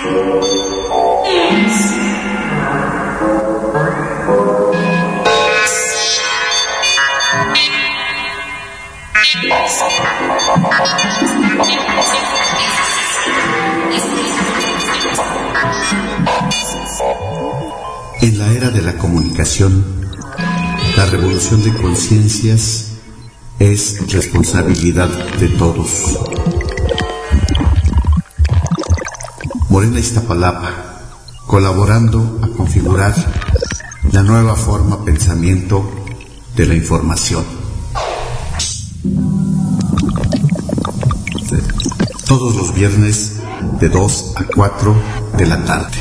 En la era de la comunicación, la revolución de conciencias es responsabilidad de todos. Morena Iztapalapa, colaborando a configurar la nueva forma pensamiento de la información. Todos los viernes de 2 a 4 de la tarde.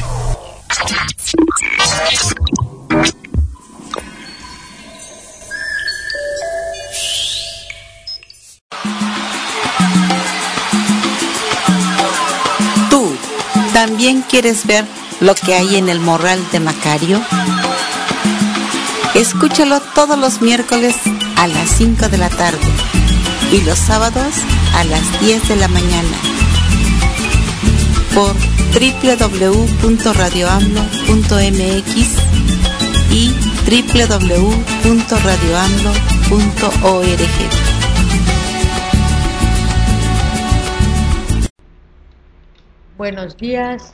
¿Tú también quieres ver lo que hay en el Morral de Macario? Escúchalo todos los miércoles a las 5 de la tarde y los sábados a las 10 de la mañana por www.radioamlo.mx y www.radioamlo.org. Buenos días,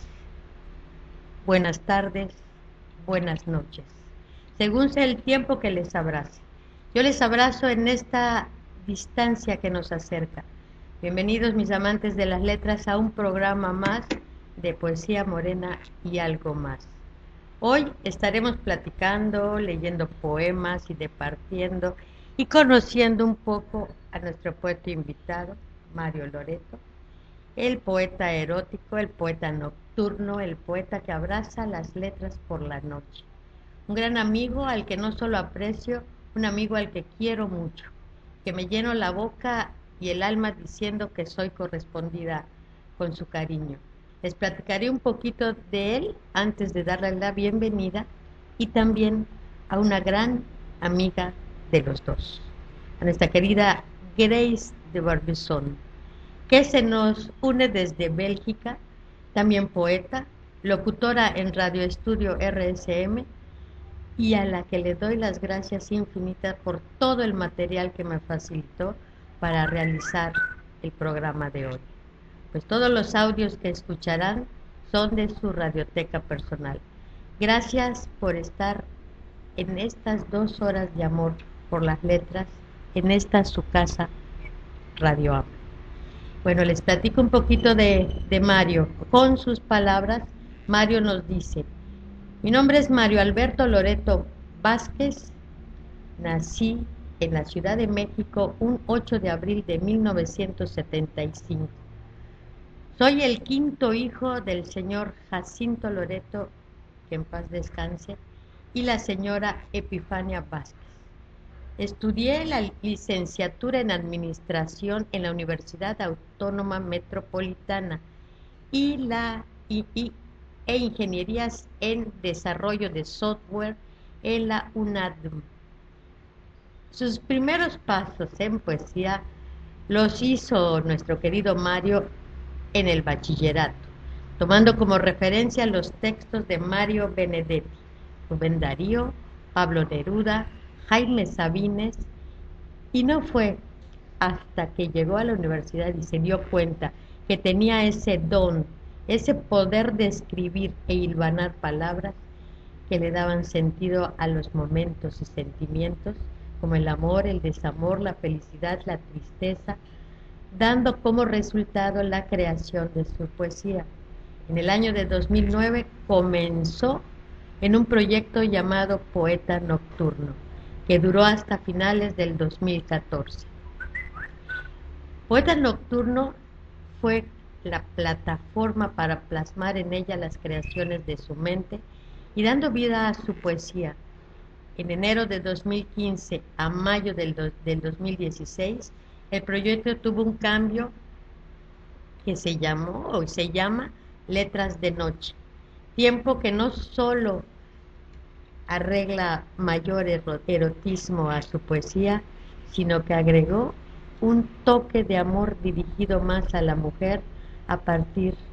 buenas tardes, buenas noches, según sea el tiempo que les abrace. Yo les abrazo en esta distancia que nos acerca. Bienvenidos, mis amantes de las letras, a un programa más de poesía morena y algo más. Hoy estaremos platicando, leyendo poemas y departiendo y conociendo un poco a nuestro poeta invitado, Mario Loreto, el poeta erótico, el poeta nocturno, el poeta que abraza las letras por la noche. Un gran amigo al que no solo aprecio, un amigo al que quiero mucho, que me lleno la boca y el alma diciendo que soy correspondida con su cariño. Les platicaré un poquito de él antes de darle la bienvenida y también a una gran amiga de los dos, a nuestra querida Grace de Barbizon, que se nos une desde Bélgica, también poeta, locutora en Radio Estudio RSM, y a la que le doy las gracias infinitas por todo el material que me facilitó para realizar el programa de hoy. Pues todos los audios que escucharán son de su radioteca personal. Gracias por estar en estas 2 horas de amor por las letras, en esta su casa, Radio Amlo. Bueno, les platico un poquito de Mario. Con sus palabras, Mario nos dice: mi nombre es Mario Alberto Loreto Vázquez, nací en la Ciudad de México un 8 de abril de 1975. Soy el 5º hijo del señor Jacinto Loreto, que en paz descanse, y la señora Epifania Vázquez. Estudié la licenciatura en Administración en la Universidad Autónoma Metropolitana e Ingenierías en Desarrollo de Software en la UNADM. Sus primeros pasos en poesía los hizo nuestro querido Mario en el bachillerato, tomando como referencia los textos de Mario Benedetti, Rubén Darío, Pablo Neruda, Jaime Sabines, y no fue hasta que llegó a la universidad y se dio cuenta que tenía ese don, ese poder de escribir e hilvanar palabras que le daban sentido a los momentos y sentimientos, como el amor, el desamor, la felicidad, la tristeza, dando como resultado la creación de su poesía. En el año de 2009 comenzó en un proyecto llamado Poeta Nocturno, que duró hasta finales del 2014. Poeta Nocturno fue la plataforma para plasmar en ella las creaciones de su mente y dando vida a su poesía. En enero de 2015 a mayo del 2016, el proyecto tuvo un cambio que se llama Letras de Noche, tiempo que no solo arregla mayor erotismo a su poesía, sino que agregó un toque de amor dirigido más a la mujer a partir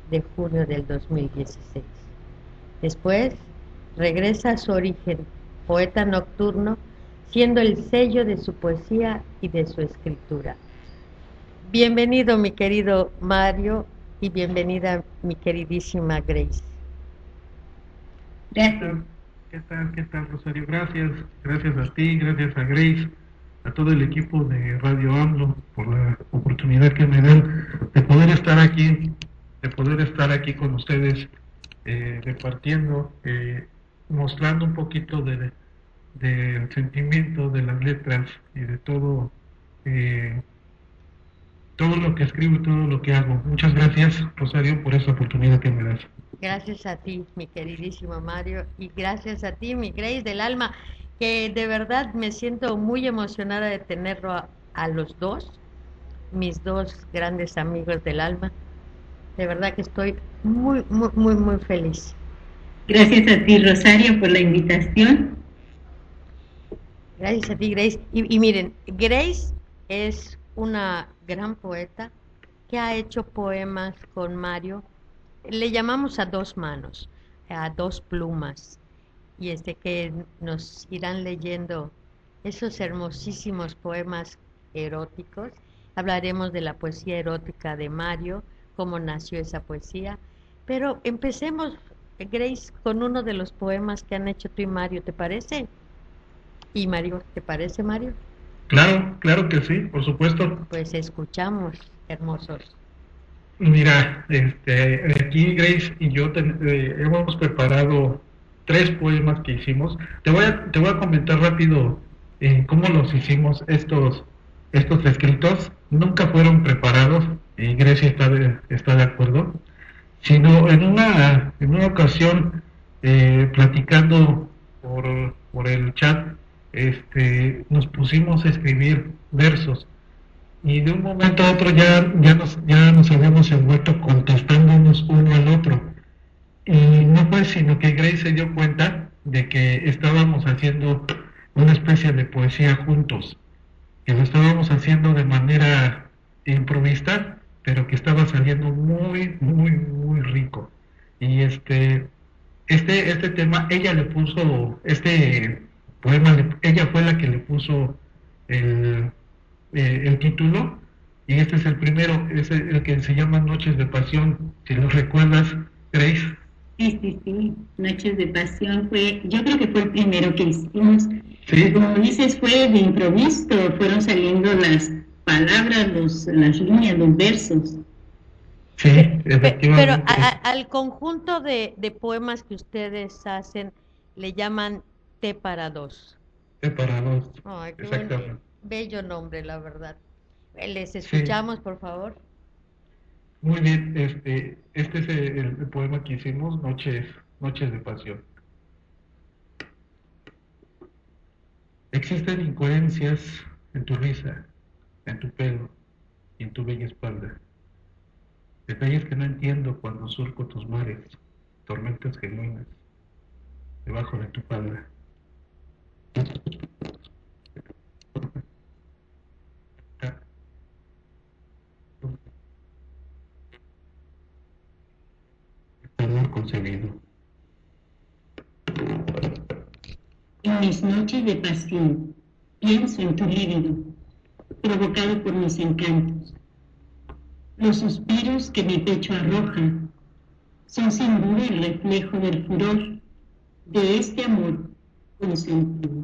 de junio del 2016. Después regresa a su origen, poeta nocturno, siendo el sello de su poesía y de su escritura. Bienvenido, mi querido Mario, y bienvenida, mi queridísima Grace. Gracias. ¿Qué tal, Rosario? Gracias a ti, gracias a Grace, a todo el equipo de Radio AMLO por la oportunidad que me dan de poder estar aquí con ustedes, departiendo, mostrando un poquito del sentimiento de las letras y de todo lo que escribo y todo lo que hago. Muchas gracias, Rosario, por esta oportunidad que me das. Gracias a ti, mi queridísimo Mario, y gracias a ti, mi Grace del alma, que de verdad me siento muy emocionada de tenerlo a los dos, mis dos grandes amigos del alma. De verdad que estoy muy, muy, muy, muy feliz. Gracias a ti, Rosario, por la invitación. Gracias a ti, Grace. Y miren, Grace es una gran poeta que ha hecho poemas con Mario. Le llamamos a dos manos, a dos plumas, y que nos irán leyendo esos hermosísimos poemas eróticos. Hablaremos de la poesía erótica de Mario, cómo nació esa poesía, pero empecemos, Grace, con uno de los poemas que han hecho tú y Mario, ¿te parece? Y Mario, ¿te parece, Mario? Claro que sí, por supuesto. Pues escuchamos, hermosos. Mira, aquí Grace y yo hemos preparado 3 poemas que hicimos. Te voy a comentar rápido cómo los hicimos estos escritos. Nunca fueron preparados, y Grace está de acuerdo, sino en una ocasión, platicando por el chat, nos pusimos a escribir versos. Y de un momento a otro ya nos habíamos envuelto contestándonos uno al otro. Y no fue sino que Grace se dio cuenta de que estábamos haciendo una especie de poesía juntos, que lo estábamos haciendo de manera improvista, pero que estaba saliendo muy, muy, muy rico. Y este tema, ella le puso, este poema, ella fue la que le puso el título, y este es el primero, es el que se llama Noches de Pasión, si lo recuerdas, Grace. Sí, Noches de Pasión yo creo que fue el primero que hicimos. Sí. Como dices, fue de improviso, fueron saliendo las palabras, las líneas, los versos. Sí, efectivamente. Pero al conjunto de poemas que ustedes hacen le llaman T para dos. T para dos. Ay, qué exactamente. Bello nombre, la verdad. Les escuchamos, sí. Por favor. Muy bien, este es el poema que hicimos, Noches de Pasión. Existen incoherencias en tu risa, en tu pelo y en tu bella espalda. Detalles que no entiendo cuando surco tus mares, tormentas genuinas, debajo de tu falda. Amor concebido. En mis noches de pasión, pienso en tu líbido, provocado por mis encantos. Los suspiros que mi pecho arroja son sin duda el reflejo del furor de este amor consentido.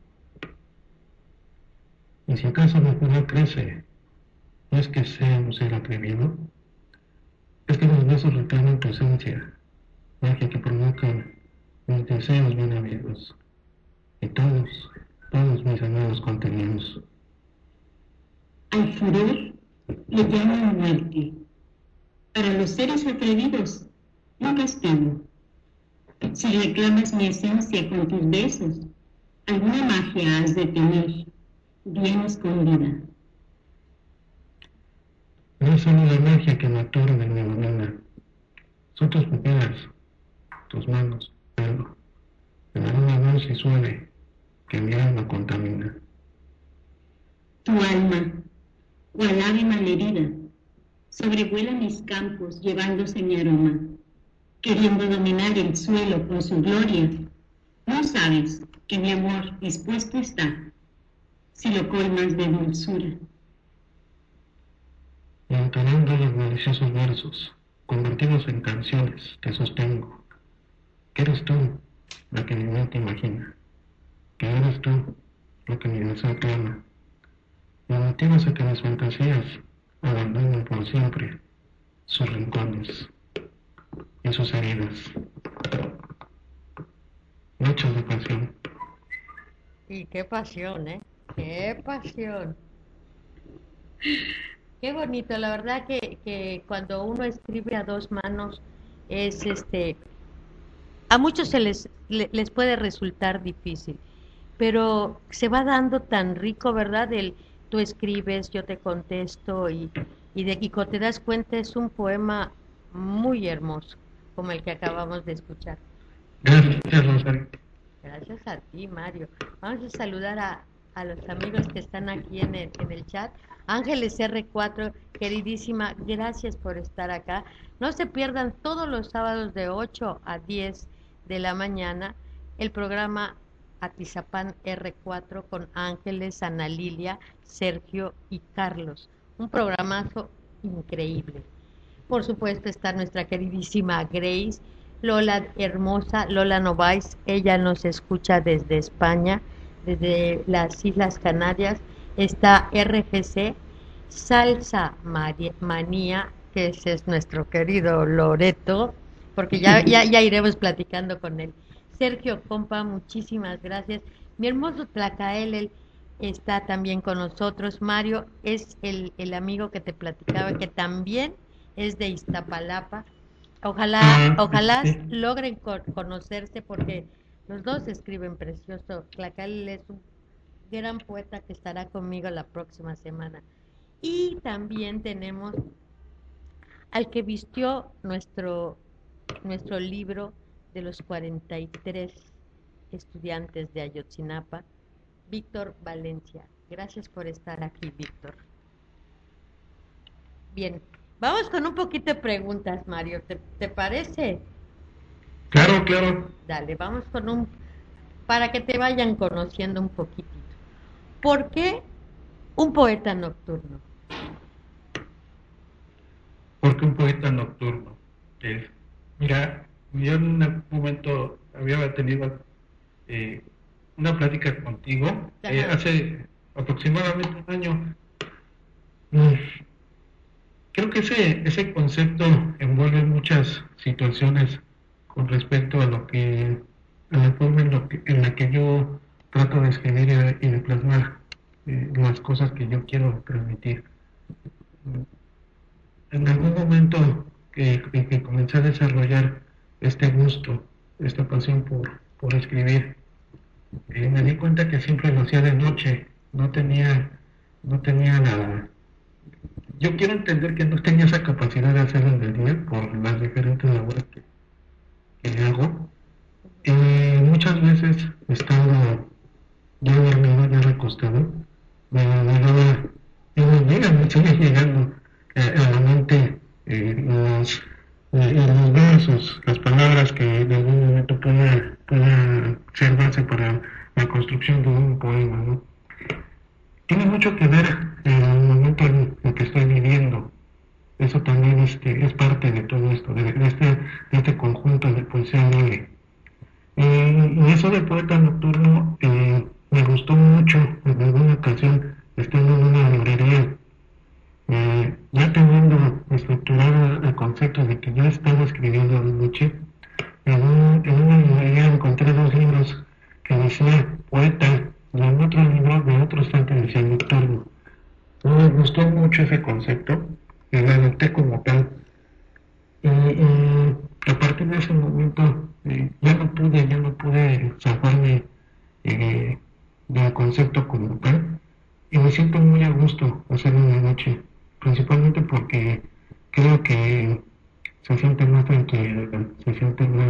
Y si acaso mi furor crece, no es que sea un ser atrevido, es que los besos reclaman tu esencia, magia que provocan mis deseos bien habidos, y todos mis anhelos contenidos. Al furor le llaman muerte. Para los seres atrevidos, un castigo. Si reclamas mi esencia con tus besos, alguna magia has de tener, bien escondida. No es solo la magia que me aturde de mi domina, son tus pupilas, tus manos, pelo, en alguna voz y suene que mi alma contamina. Tu alma, cual ave malherida, sobrevuela mis campos llevándose mi aroma, queriendo dominar el suelo con su gloria. No sabes que mi amor dispuesto está, si lo colmas de dulzura. Y entonando los deliciosos versos, convertidos en canciones, te sostengo, que eres tú la que mi mente imagina, que eres tú lo que mi deseo clama, y motivos a que mis fantasías abandonen por siempre sus rincones y sus heridas. Noches de pasión. Y qué pasión, ¿eh? ¡Qué pasión! Qué bonito, la verdad que cuando uno escribe a dos manos es a muchos les puede resultar difícil, pero se va dando tan rico, ¿verdad? Tú escribes, yo te contesto y cuando te das cuenta es un poema muy hermoso, como el que acabamos de escuchar. Gracias, Rosario. Gracias a ti, Mario. Vamos a saludar a los amigos que están aquí en el chat. Ángeles R4, queridísima, gracias por estar acá. No se pierdan todos los sábados de 8 a 10 de la mañana el programa Atizapán R4 con Ángeles, Ana Lilia, Sergio y Carlos. Un programazo increíble. Por supuesto está nuestra queridísima Grace, Lola hermosa, Lola Novaes, ella nos escucha desde España, desde las Islas Canarias. Está RGC, Salsa Manía, que ese es nuestro querido Loreto, porque ya iremos platicando con él. Sergio Compa, muchísimas gracias. Mi hermoso Tlacael, él está también con nosotros. Mario es el amigo que te platicaba, que también es de Iztapalapa. Ojalá logren conocerse porque los dos escriben precioso. Tlacael es un gran poeta que estará conmigo la próxima semana. Y también tenemos al que vistió nuestro libro de los 43 estudiantes de Ayotzinapa, Víctor Valencia. Gracias por estar aquí, Víctor. Bien, vamos con un poquito de preguntas, Mario, ¿te parece? Claro. Dale, vamos para que te vayan conociendo un poquitito. ¿Por qué un poeta nocturno? ¿Por qué un poeta nocturno? Mira, yo en un momento había tenido una plática contigo hace aproximadamente un año. Creo que ese concepto envuelve muchas situaciones con respecto a la forma en la que yo trato de escribir y de plasmar las cosas que yo quiero transmitir. En algún momento que comencé a desarrollar este gusto, esta pasión por escribir, me di cuenta que siempre lo hacía de noche, no tenía nada. Yo quiero entender que no tenía esa capacidad de hacerlo en el día por las diferentes labores que hago. Muchas veces estando ya dormido, ya recostado, me siguen llegando a la mente los versos, las palabras que en algún momento pueda ser base para la construcción de un poema, ¿no? Tiene mucho que ver el momento en el que estoy viviendo. Eso también es parte de todo esto, de este conjunto de poesía libre. Y eso de poeta nocturno me gustó mucho en alguna ocasión, estando en una librería, ya teniendo estructurado el concepto de que yo estaba escribiendo de noche. En una librería encontré 2 libros que decía poeta, y en otro libro de otro santo decía nocturno. Me gustó mucho ese concepto y lo adopté como tal. Y a partir de ese momento ya no pude zafarme del concepto como tal, y me siento muy a gusto hacerlo en la noche, principalmente porque creo que se siente más tranquilidad, se siente más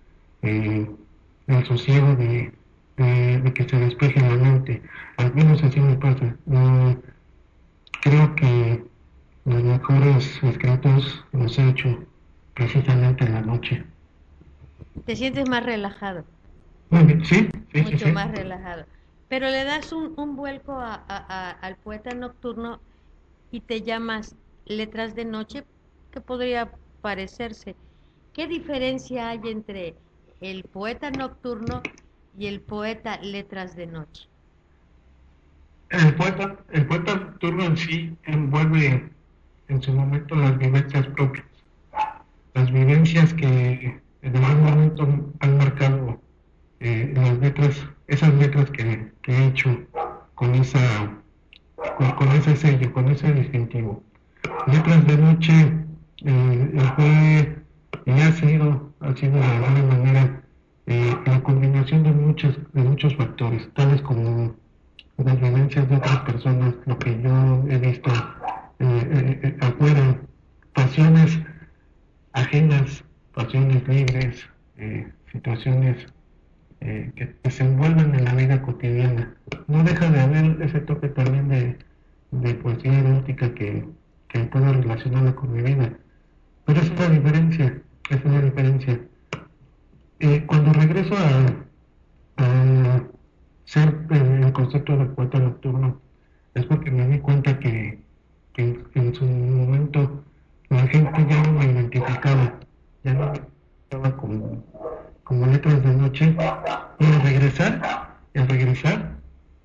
el sosiego de que se despeje la mente. Al menos así me pasa. Creo que Los mejores escritos los he hecho precisamente en la noche. Te sientes más relajado. Muy bien, sí, Mucho sí. más relajado. Pero le das un vuelco al poeta nocturno y te llamas Letras de Noche, que podría parecerse. ¿Qué diferencia hay entre el poeta nocturno y el poeta Letras de Noche? El poeta nocturno en sí envuelve en su momento las vivencias propias, las vivencias que en algún momento han marcado las letras, esas letras que he hecho con con ese sello, con ese distintivo. Letras de Noche fue y ha sido de alguna manera la combinación de muchos factores, tales como las vivencias de otras personas, lo que yo he visto afuera, pasiones ajenas, pasiones libres, situaciones que se envuelven en la vida cotidiana. No deja de haber ese toque también de poesía erótica que puedo relacionarla con mi vida. Pero esa es la diferencia, esa es la diferencia. Cuando regreso a ser el concepto del poeta nocturno, es porque me di cuenta que en su momento la gente ya no me identificaba, ya no me identificaba como letras de noche, y al regresar,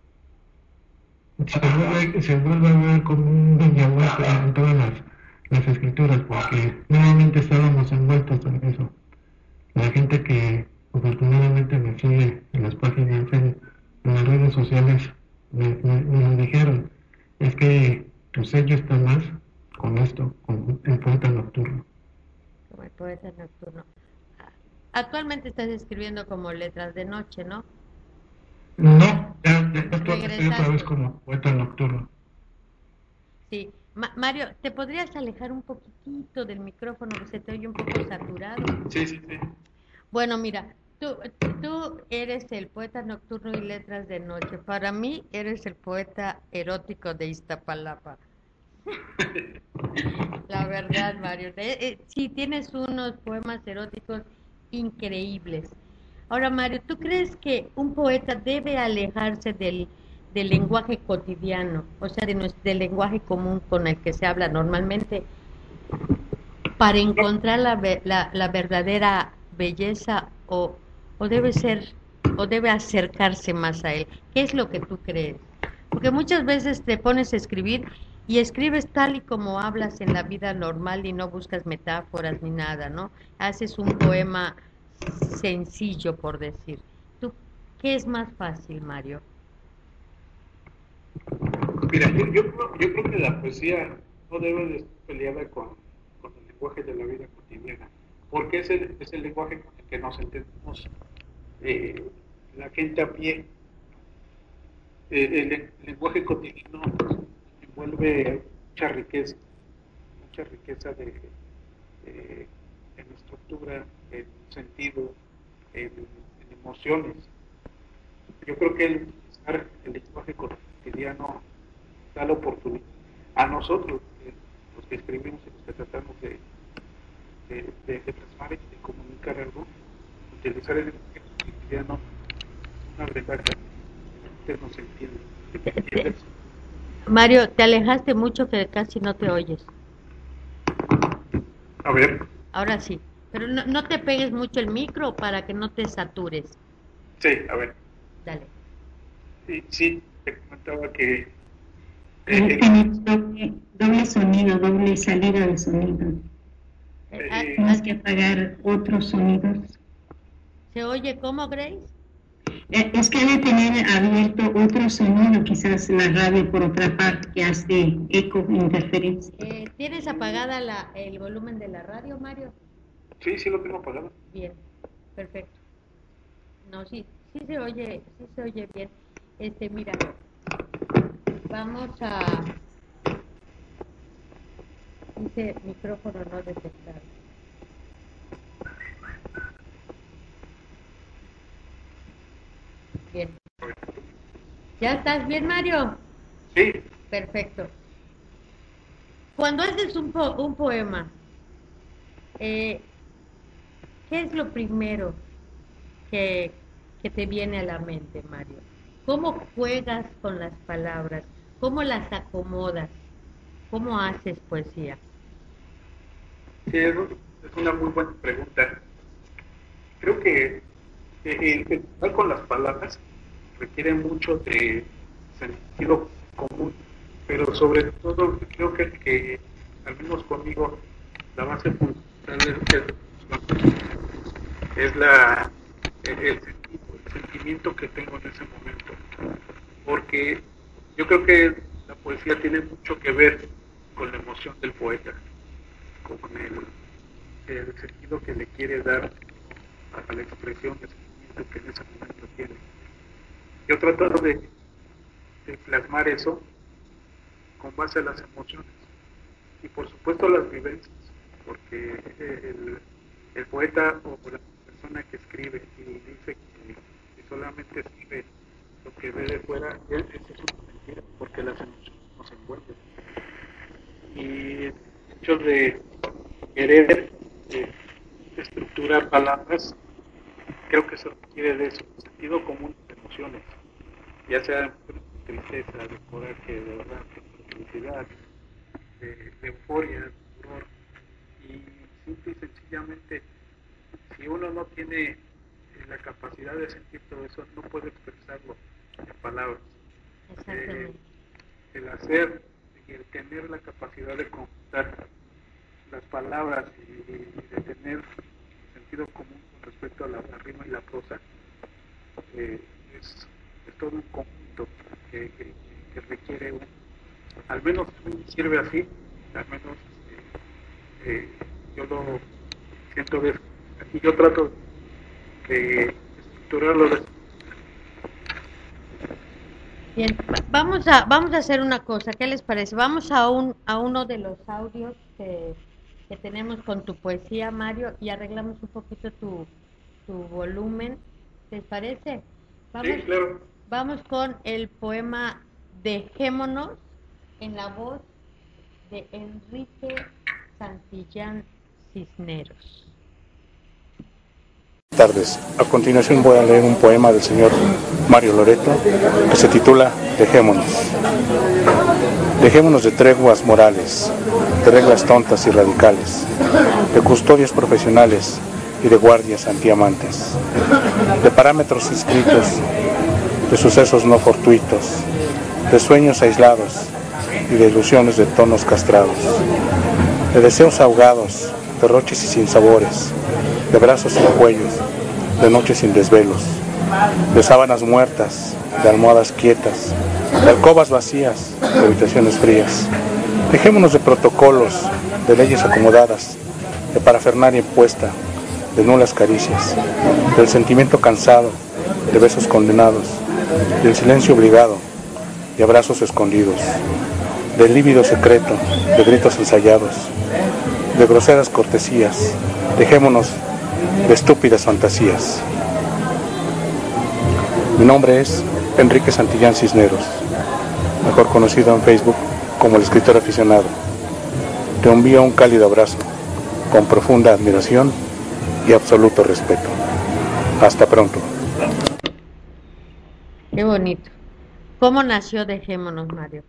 se vuelve a ver como un déjà vu en todas las escrituras, porque nuevamente estábamos envueltos en eso. La gente que afortunadamente me sigue en las páginas, en las redes sociales, me lo dijeron, es que tu sello está más con esto, con el poeta nocturno. Como el poeta nocturno. Actualmente estás escribiendo como Letras de Noche, ¿no? No, ya estoy otra vez Regresaste. como poeta nocturno. Sí. Mario, ¿te podrías alejar un poquitito del micrófono que se te oye un poco saturado? Sí. Bueno, mira, tú eres el poeta nocturno y Letras de Noche. Para mí eres el poeta erótico de Iztapalapa. La verdad, Mario. Sí, tienes unos poemas eróticos increíbles. Ahora, Mario, ¿tú crees que un poeta debe alejarse del lenguaje cotidiano, o sea, del lenguaje común con el que se habla normalmente, para encontrar la verdadera belleza o debe ser, o debe acercarse más a él? ¿Qué es lo que tú crees? Porque muchas veces te pones a escribir y escribes tal y como hablas en la vida normal y no buscas metáforas ni nada, ¿no? Haces un poema sencillo, por decir. ¿Tú qué es más fácil, Mario? Mira, yo creo que la poesía no debe de estar peleada con el lenguaje de la vida cotidiana, porque es el lenguaje con el que nos entendemos la gente a pie. El lenguaje cotidiano envuelve mucha riqueza en estructura, en sentido, en emociones. Yo creo que el utilizar el lenguaje cotidiano da la oportunidad a nosotros, los que escribimos y los que tratamos de plasmar y de comunicar algo, utilizar el lenguaje cotidiano una ventaja que no se entiende. Mario, te alejaste mucho que casi no te oyes. A ver. Ahora sí, pero no te pegues mucho el micro para que no te satures. Sí, a ver. Dale. Sí, te comentaba que tenemos doble sonido, doble salida de sonido. Tenemos que apagar otros sonidos. ¿Se oye cómo, Grace? Es que debe tener abierto otro sonido, quizás la radio por otra parte, que hace eco e interferencia. ¿Tienes apagada el volumen de la radio, Mario? Sí, lo tengo apagado. Bien, perfecto. No, sí se oye bien. Mira, vamos a... Dice micrófono no detectado. Bien. ¿Ya estás bien, Mario? Sí. Perfecto. Cuando haces un poema, ¿qué es lo primero que, que te viene a la mente, Mario? ¿Cómo juegas con las palabras? ¿Cómo las acomodas? ¿Cómo haces poesía? Sí, es una muy buena pregunta. Creo que el jugar con las palabras requiere mucho de sentido común, pero sobre todo creo que al menos conmigo, la base fundamental es el sentimiento que tengo en ese momento, porque yo creo que la poesía tiene mucho que ver con la emoción del poeta, con el sentido que le quiere dar a la expresión del sentimiento que en ese momento tiene. Yo trato de plasmar eso con base a las emociones y por supuesto las vivencias, porque el poeta o la persona que escribe y dice que solamente escribe lo que ve de fuera, eso es una mentira, porque las emociones no se encuentran. Y el hecho de querer estructurar palabras, creo que se requiere de eso, sentido común de emociones, ya sea de tristeza, de coraje, de verdad, de felicidad, de euforia, de furor, y simple y sencillamente, si uno no tiene la capacidad de sentir todo eso, no puede expresarlo en palabras. El hacer y el tener la capacidad de conjuntar las palabras y de tener sentido común con respecto a la rima y la prosa, es todo un conjunto que requiere al menos sirve así, al menos yo lo siento de y yo trato de estructurarlo de... Bien, vamos a hacer una cosa, ¿qué les parece? Vamos a uno de los audios que tenemos con tu poesía, Mario, y arreglamos un poquito tu volumen, ¿les parece? Sí, claro. Vamos con el poema Dejémonos en la voz de Enrique Santillán Cisneros. Buenas tardes. A continuación voy a leer un poema del señor Mario Loreto que se titula Dejémonos. Dejémonos de treguas morales, de reglas tontas y radicales, de custodias profesionales y de guardias antiamantes, de parámetros inscritos, de sucesos no fortuitos, de sueños aislados y de ilusiones de tonos castrados, de deseos ahogados, de roches y sinsabores, de brazos sin cuellos, de noches sin desvelos, de sábanas muertas, de almohadas quietas, de alcobas vacías, de habitaciones frías. Dejémonos de protocolos, de leyes acomodadas, de parafernalia impuesta, de nulas caricias, del sentimiento cansado, de besos condenados, del silencio obligado, de abrazos escondidos, del lívido secreto, de gritos ensayados, de groseras cortesías. Dejémonos de estúpidas fantasías. Mi nombre es Enrique Santillán Cisneros, mejor conocido en Facebook como el escritor aficionado. Te envío un cálido abrazo, con profunda admiración y absoluto respeto. Hasta pronto. Qué bonito. ¿Cómo nació Dejémonos, Mario?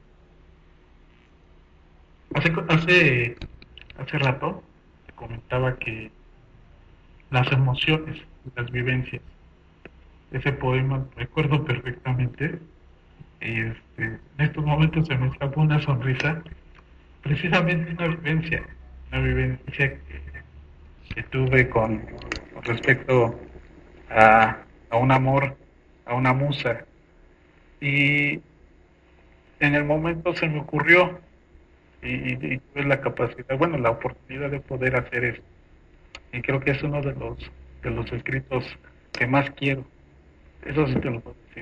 Hace rato te comentaba que las emociones, las vivencias, ese poema recuerdo perfectamente y en estos momentos se me escapó una sonrisa, precisamente una vivencia que tuve con respecto a un amor, a una musa, y en el momento se me ocurrió y tuve la capacidad, bueno, la oportunidad de poder hacer eso, y creo que es uno de los escritos que más quiero. Eso sí te lo puedo decir.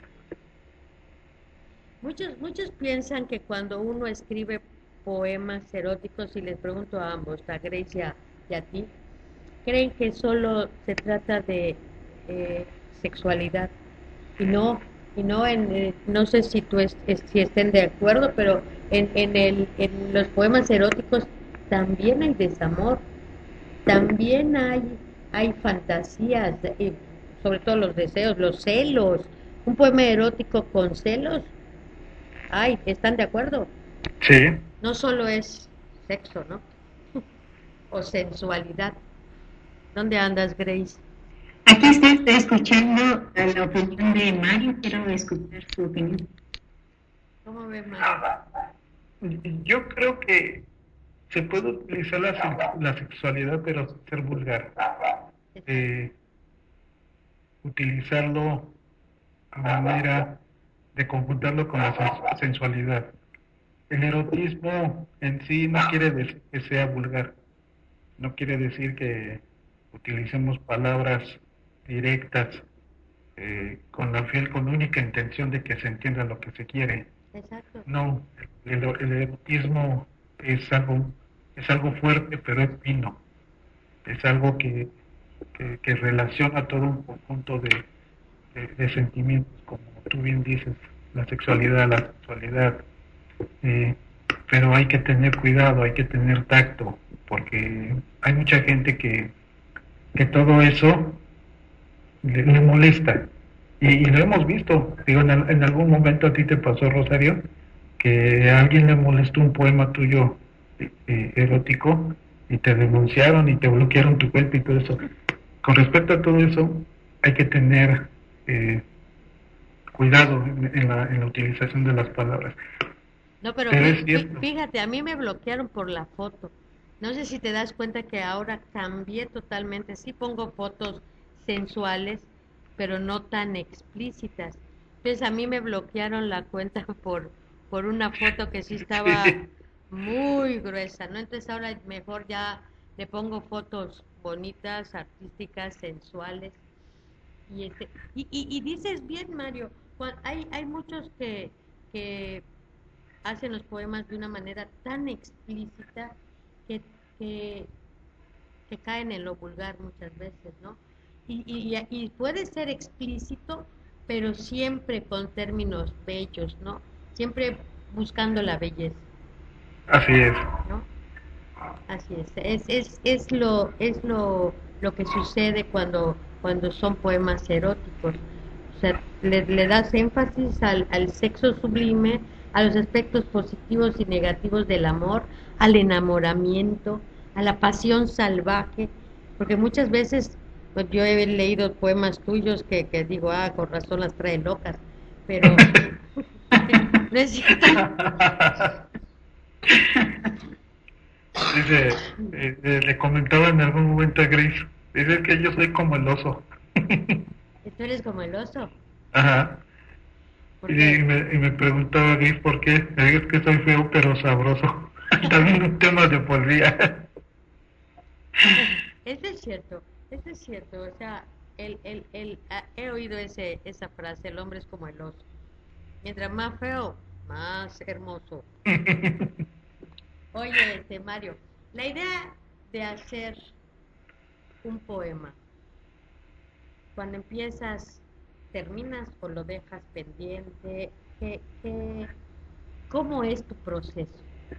Muchos piensan que cuando uno escribe poemas eróticos, y les pregunto a ambos, a Grace y a ti, creen que solo se trata de sexualidad. Y no, y no no sé si si estén de acuerdo, pero en los poemas eróticos también hay desamor, también hay fantasías, sobre todo los deseos, los celos. Un poema erótico con celos, ¿están de acuerdo? Sí. No solo es sexo, ¿no? O sensualidad. ¿Dónde andas, Grace? Aquí estoy escuchando la opinión de Mario, quiero escuchar su opinión. ¿Cómo ve, Mario? Yo creo que se puede utilizar la sexualidad, pero sin ser vulgar. Utilizarlo a manera de conjuntarlo con la sensualidad. El erotismo en sí no quiere decir que sea vulgar, no quiere decir que utilicemos palabras directas con con única intención de que se entienda lo que se quiere. Exacto. No, el erotismo es algo fuerte, pero es fino. Es algo que relaciona todo un conjunto de sentimientos, como tú bien dices, la sexualidad, pero hay que tener cuidado, hay que tener tacto, porque hay mucha gente que todo eso le molesta, y lo hemos visto. Digo, en algún momento a ti te pasó, Rosario, que a alguien le molestó un poema tuyo erótico y te denunciaron y te bloquearon tu cuenta y todo eso. Con respecto a todo eso, hay que tener cuidado en la utilización de las palabras. No, pero fíjate, a mí me bloquearon por la foto. No sé si te das cuenta que ahora cambié totalmente. Sí pongo fotos sensuales, pero no tan explícitas. Entonces a mí me bloquearon la cuenta por una foto que sí estaba muy gruesa, ¿no? Entonces ahora mejor ya le pongo fotos bonitas, artísticas, sensuales. Y dices bien, Mario, hay muchos que hacen los poemas de una manera tan explícita que caen en lo vulgar muchas veces, ¿no? Y puede ser explícito, pero siempre con términos bellos, ¿no? Siempre buscando la belleza. Así es. ¿No? Así es lo que sucede cuando son poemas eróticos. O sea, le das énfasis al sexo sublime, a los aspectos positivos y negativos del amor, al enamoramiento, a la pasión salvaje, porque muchas veces pues, yo he leído poemas tuyos que digo, con razón las trae locas, pero no es cierto. Dice, le comentaba en algún momento a Grace, dice que yo soy como el oso. ¿Tú eres como el oso? Ajá. Y me preguntaba Grace por qué. Le digo, es que soy feo pero sabroso. También un tema de por día. Eso es cierto. O sea, he oído esa frase, el hombre es como el oso. Mientras más feo, más hermoso. Oye, Mario, la idea de hacer un poema, cuando empiezas, ¿terminas o lo dejas pendiente? ¿Cómo es tu proceso?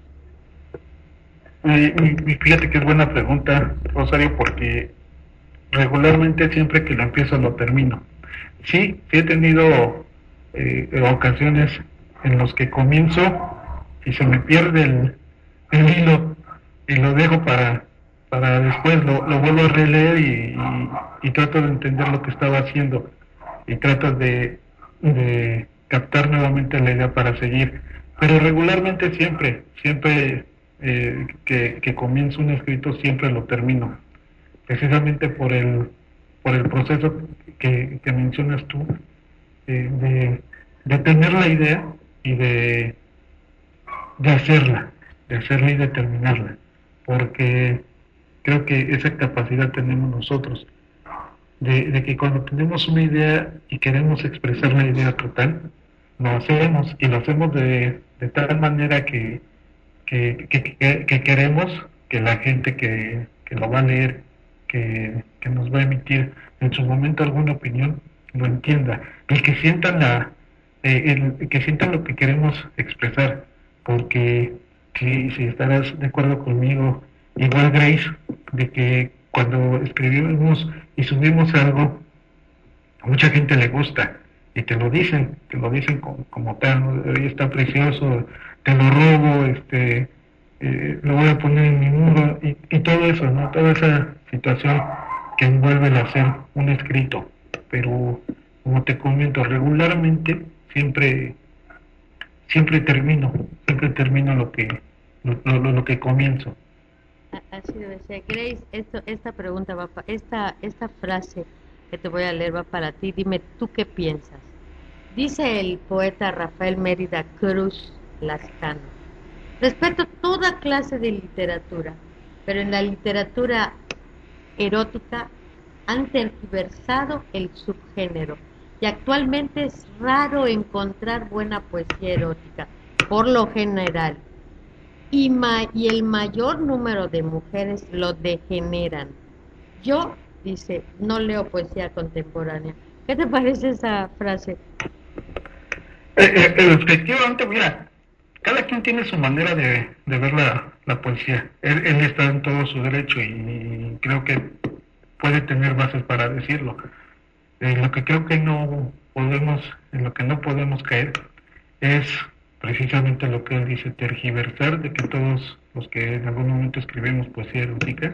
Fíjate que es buena pregunta, Rosario, porque regularmente siempre que lo empiezo lo termino. Sí he tenido ocasiones en los que comienzo y se me pierde el hilo y lo dejo para después, lo vuelvo a releer y trato de entender lo que estaba haciendo y trato de captar nuevamente la idea para seguir, pero regularmente siempre que comienzo un escrito siempre lo termino, precisamente por el proceso que mencionas tú, de tener la idea y de hacerla y de terminarla, porque creo que esa capacidad tenemos nosotros, de que cuando tenemos una idea y queremos expresar la idea total, lo hacemos, y lo hacemos de tal manera que queremos que la gente que lo va a leer, que nos va a emitir en su momento alguna opinión, lo entienda, y que sientan que sientan lo que queremos expresar, porque si estarás de acuerdo conmigo, igual Grace, de que cuando escribimos y subimos algo, a mucha gente le gusta y te lo dicen como tal, ¿no? Oye, está precioso, te lo robo, lo voy a poner en mi muro y todo eso, ¿no? Toda esa situación que envuelve el hacer un escrito. Pero como te comento, regularmente siempre termino lo que comienzo. Así debe ser. Grace, esta pregunta va esta frase que te voy a leer va para ti. Dime, ¿tú qué piensas? Dice el poeta Rafael Mérida Cruz Lascano: respeto toda clase de literatura, pero en la literatura erótica han tergiversado el subgénero y actualmente es raro encontrar buena poesía erótica, por lo general, y el mayor número de mujeres lo degeneran. Yo, dice, no leo poesía contemporánea. ¿Qué te parece esa frase? Efectivamente, mira, cada quien tiene su manera de ver la poesía. Él está en todo su derecho y creo que puede tener bases para decirlo. Lo que creo que en lo que no podemos caer es precisamente lo que él dice, tergiversar, de que todos los que en algún momento escribimos poesía erótica,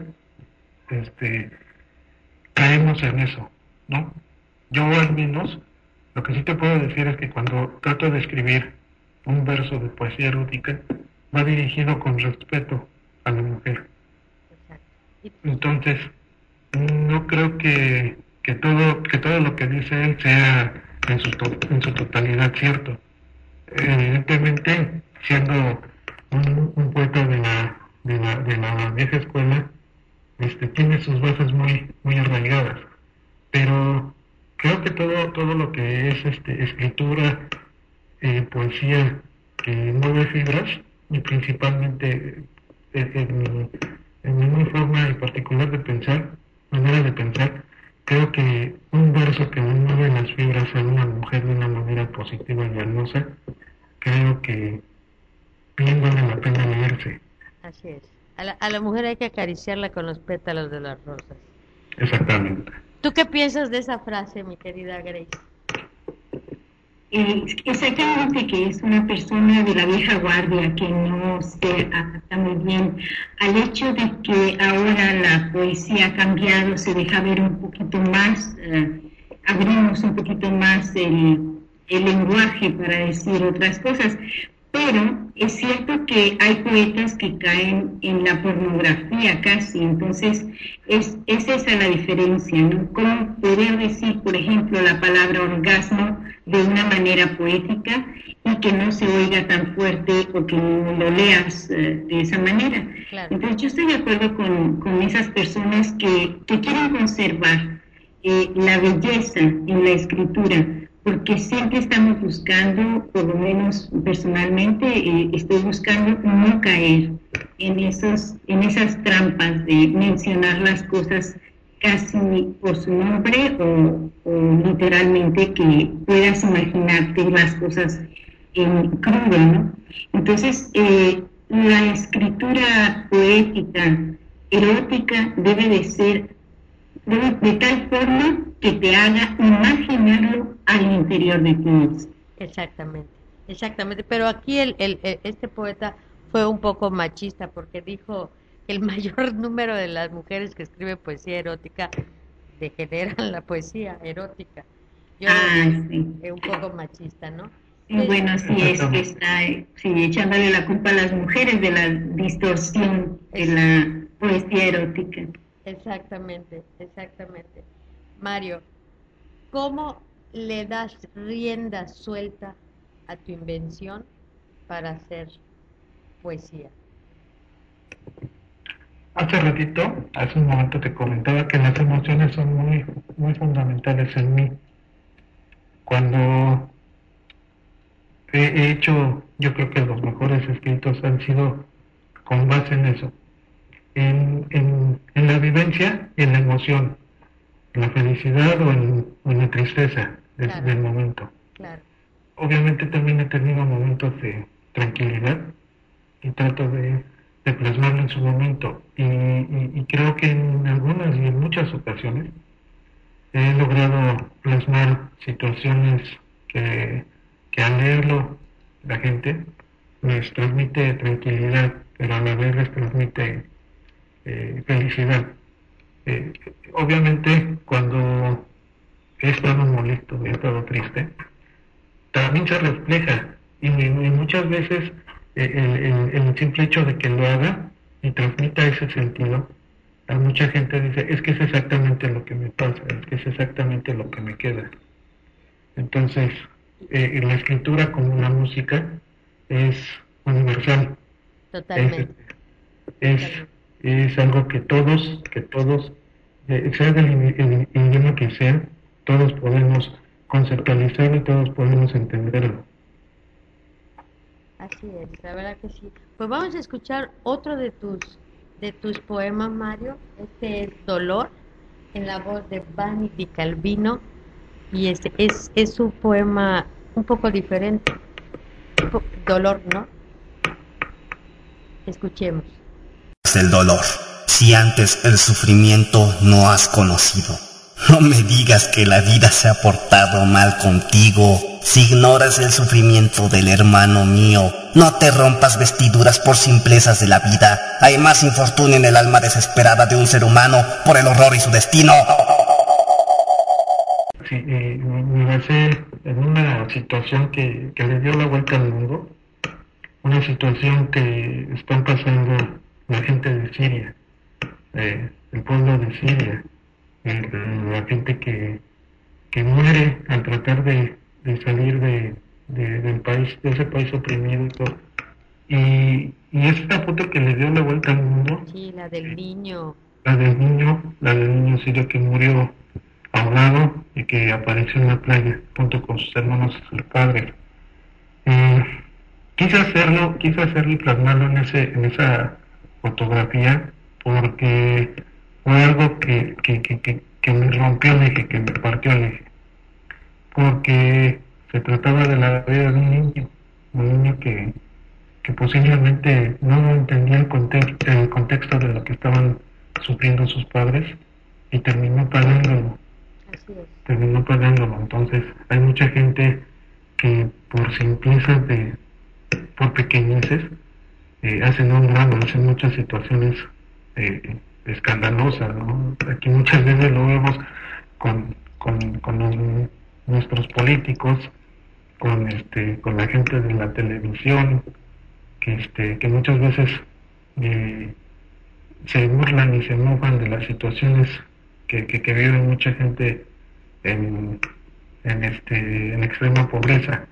caemos en eso, ¿no? Yo al menos, lo que sí te puedo decir es que cuando trato de escribir un verso de poesía erótica, va dirigido con respeto a la mujer. Entonces, no creo que todo lo que dice él sea en su totalidad cierto. Evidentemente, siendo un poeta de la vieja escuela, tiene sus bases muy arraigadas, pero creo que todo lo que es escritura, poesía que mueve fibras, y principalmente en mi forma en particular de pensar, manera de pensar, creo que un verso que mueve las fibras a una mujer de una manera positiva y hermosa, creo que bien vale la pena leerse. Así es. A la mujer hay que acariciarla con los pétalos de las rosas. Exactamente. ¿Tú qué piensas de esa frase, mi querida Grace? Exactamente, que es una persona de la vieja guardia que no se adapta muy bien al hecho de que ahora la poesía ha cambiado, se deja ver un poquito más, abrimos un poquito más el lenguaje para decir otras cosas, pero es cierto que hay poetas que caen en la pornografía casi, entonces es esa la diferencia, ¿no? ¿Cómo poder decir, por ejemplo, la palabra orgasmo de una manera poética y que no se oiga tan fuerte o que no lo leas de esa manera? Claro. Entonces yo estoy de acuerdo con esas personas que quieren conservar la belleza en la escritura, porque siempre estamos buscando, por lo menos personalmente, estoy buscando no caer en esas trampas de mencionar las cosas casi por su nombre o literalmente que puedas imaginarte las cosas en crudo, ¿no? Entonces, la escritura poética, erótica, debe de tal forma que te haga imaginarlo al interior de ti mismo. Exactamente. Pero aquí este poeta fue un poco machista porque dijo que el mayor número de las mujeres que escriben poesía erótica degeneran la poesía erótica. Yo sí. Es un poco machista, ¿no? Sí, bueno, sí, es que está echándole la culpa a las mujeres de la distorsión de la poesía erótica. Exactamente. Mario, ¿cómo le das rienda suelta a tu invención para hacer poesía? Hace un momento te comentaba que las emociones son muy fundamentales en mí. Cuando he hecho, yo creo que los mejores escritos han sido con base en eso, en la vivencia y en la emoción, en la felicidad o en la tristeza del momento. Claro. obviamente también he tenido momentos de tranquilidad y trato de plasmarlo en su momento. Y creo que en algunas y en muchas ocasiones he logrado plasmar situaciones que al leerlo la gente les transmite tranquilidad, pero a la vez les transmite felicidad. Obviamente cuando he estado molesto, he estado triste, también se refleja y muchas veces el simple hecho de que lo haga y transmita ese sentido, a mucha gente dice, es que es exactamente lo que me pasa, es que es exactamente lo que me queda. Entonces, la escritura como la música es universal. Totalmente. Es algo que todos, sea del idioma que sea, todos podemos conceptualizarlo y todos podemos entenderlo. Así es, la verdad que sí. Pues vamos a escuchar otro de tus poemas, Mario. Este es Dolor, en la voz de Vanni Di Calvino, y es un poema un poco diferente. Dolor, ¿no? Escuchemos. El dolor, si antes el sufrimiento no has conocido. No me digas que la vida se ha portado mal contigo, si ignoras el sufrimiento del hermano mío. No te rompas vestiduras por simplezas de la vida. Hay más infortunio en el alma desesperada de un ser humano por el horror y su destino. Sí, me basé en una situación que le dio la vuelta al mundo, una situación que están pasando la gente de Siria, el pueblo de Siria, la gente que muere al tratar de salir del país, de ese país oprimido. Y esta foto que le dio la vuelta al mundo, sí, la del niño sirio que murió ahogado y que apareció en la playa junto con sus hermanos y sus padres. Quise hacerlo y plasmarlo en esa fotografía porque fue algo que me rompió el eje, que me partió el eje, porque se trataba de la vida de un niño que posiblemente no entendía el contexto de lo que estaban sufriendo sus padres y terminó pagándolo. Entonces hay mucha gente que por simplezas por pequeñeces hacen un drama, hacen muchas situaciones escandalosas, ¿no? Aquí muchas veces lo vemos con nuestros políticos, con la gente de la televisión, que muchas veces se burlan y se mofan de las situaciones que vive mucha gente en extrema pobreza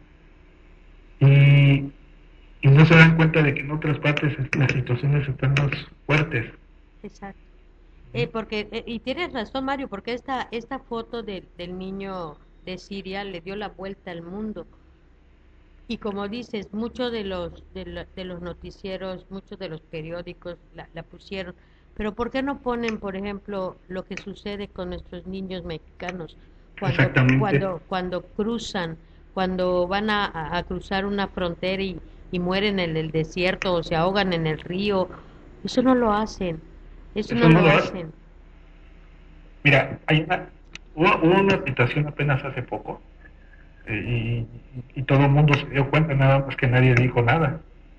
y no se dan cuenta de que en otras partes las situaciones están más fuertes. Exacto. Y tienes razón, Mario, porque esta foto del niño de Siria le dio la vuelta al mundo. Y como dices, muchos de los noticieros, muchos de los periódicos la pusieron. Pero ¿por qué no ponen, por ejemplo, lo que sucede con nuestros niños mexicanos cuando cruzan, cuando van a cruzar una frontera y mueren en el desierto o se ahogan en el río? Eso no lo hacen. Eso no lo hacen. Mira, hubo una situación apenas hace poco y todo el mundo se dio cuenta, nada más que nadie dijo nada.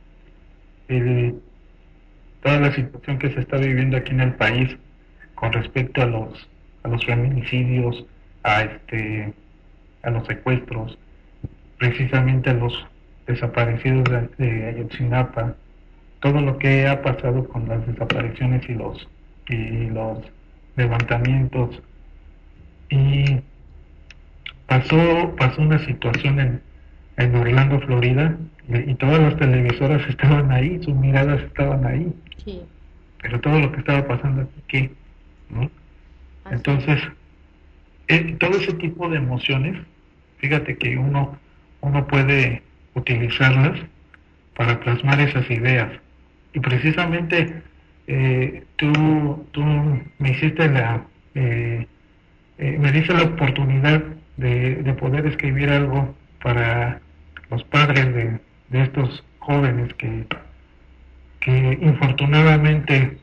Toda la situación que se está viviendo aquí en el país con respecto a los feminicidios, a los secuestros, precisamente a los desaparecidos de Ayotzinapa, todo lo que ha pasado con las desapariciones y los levantamientos, y pasó una situación en Orlando, Florida, y todas las televisoras estaban ahí, sus miradas estaban ahí. Sí. Pero todo lo que estaba pasando aquí, ¿qué? ¿No? Entonces, todo ese tipo de emociones, fíjate que uno puede utilizarlas para plasmar esas ideas. Y precisamente tú me hiciste me diste la oportunidad de poder escribir algo para los padres de estos jóvenes que infortunadamente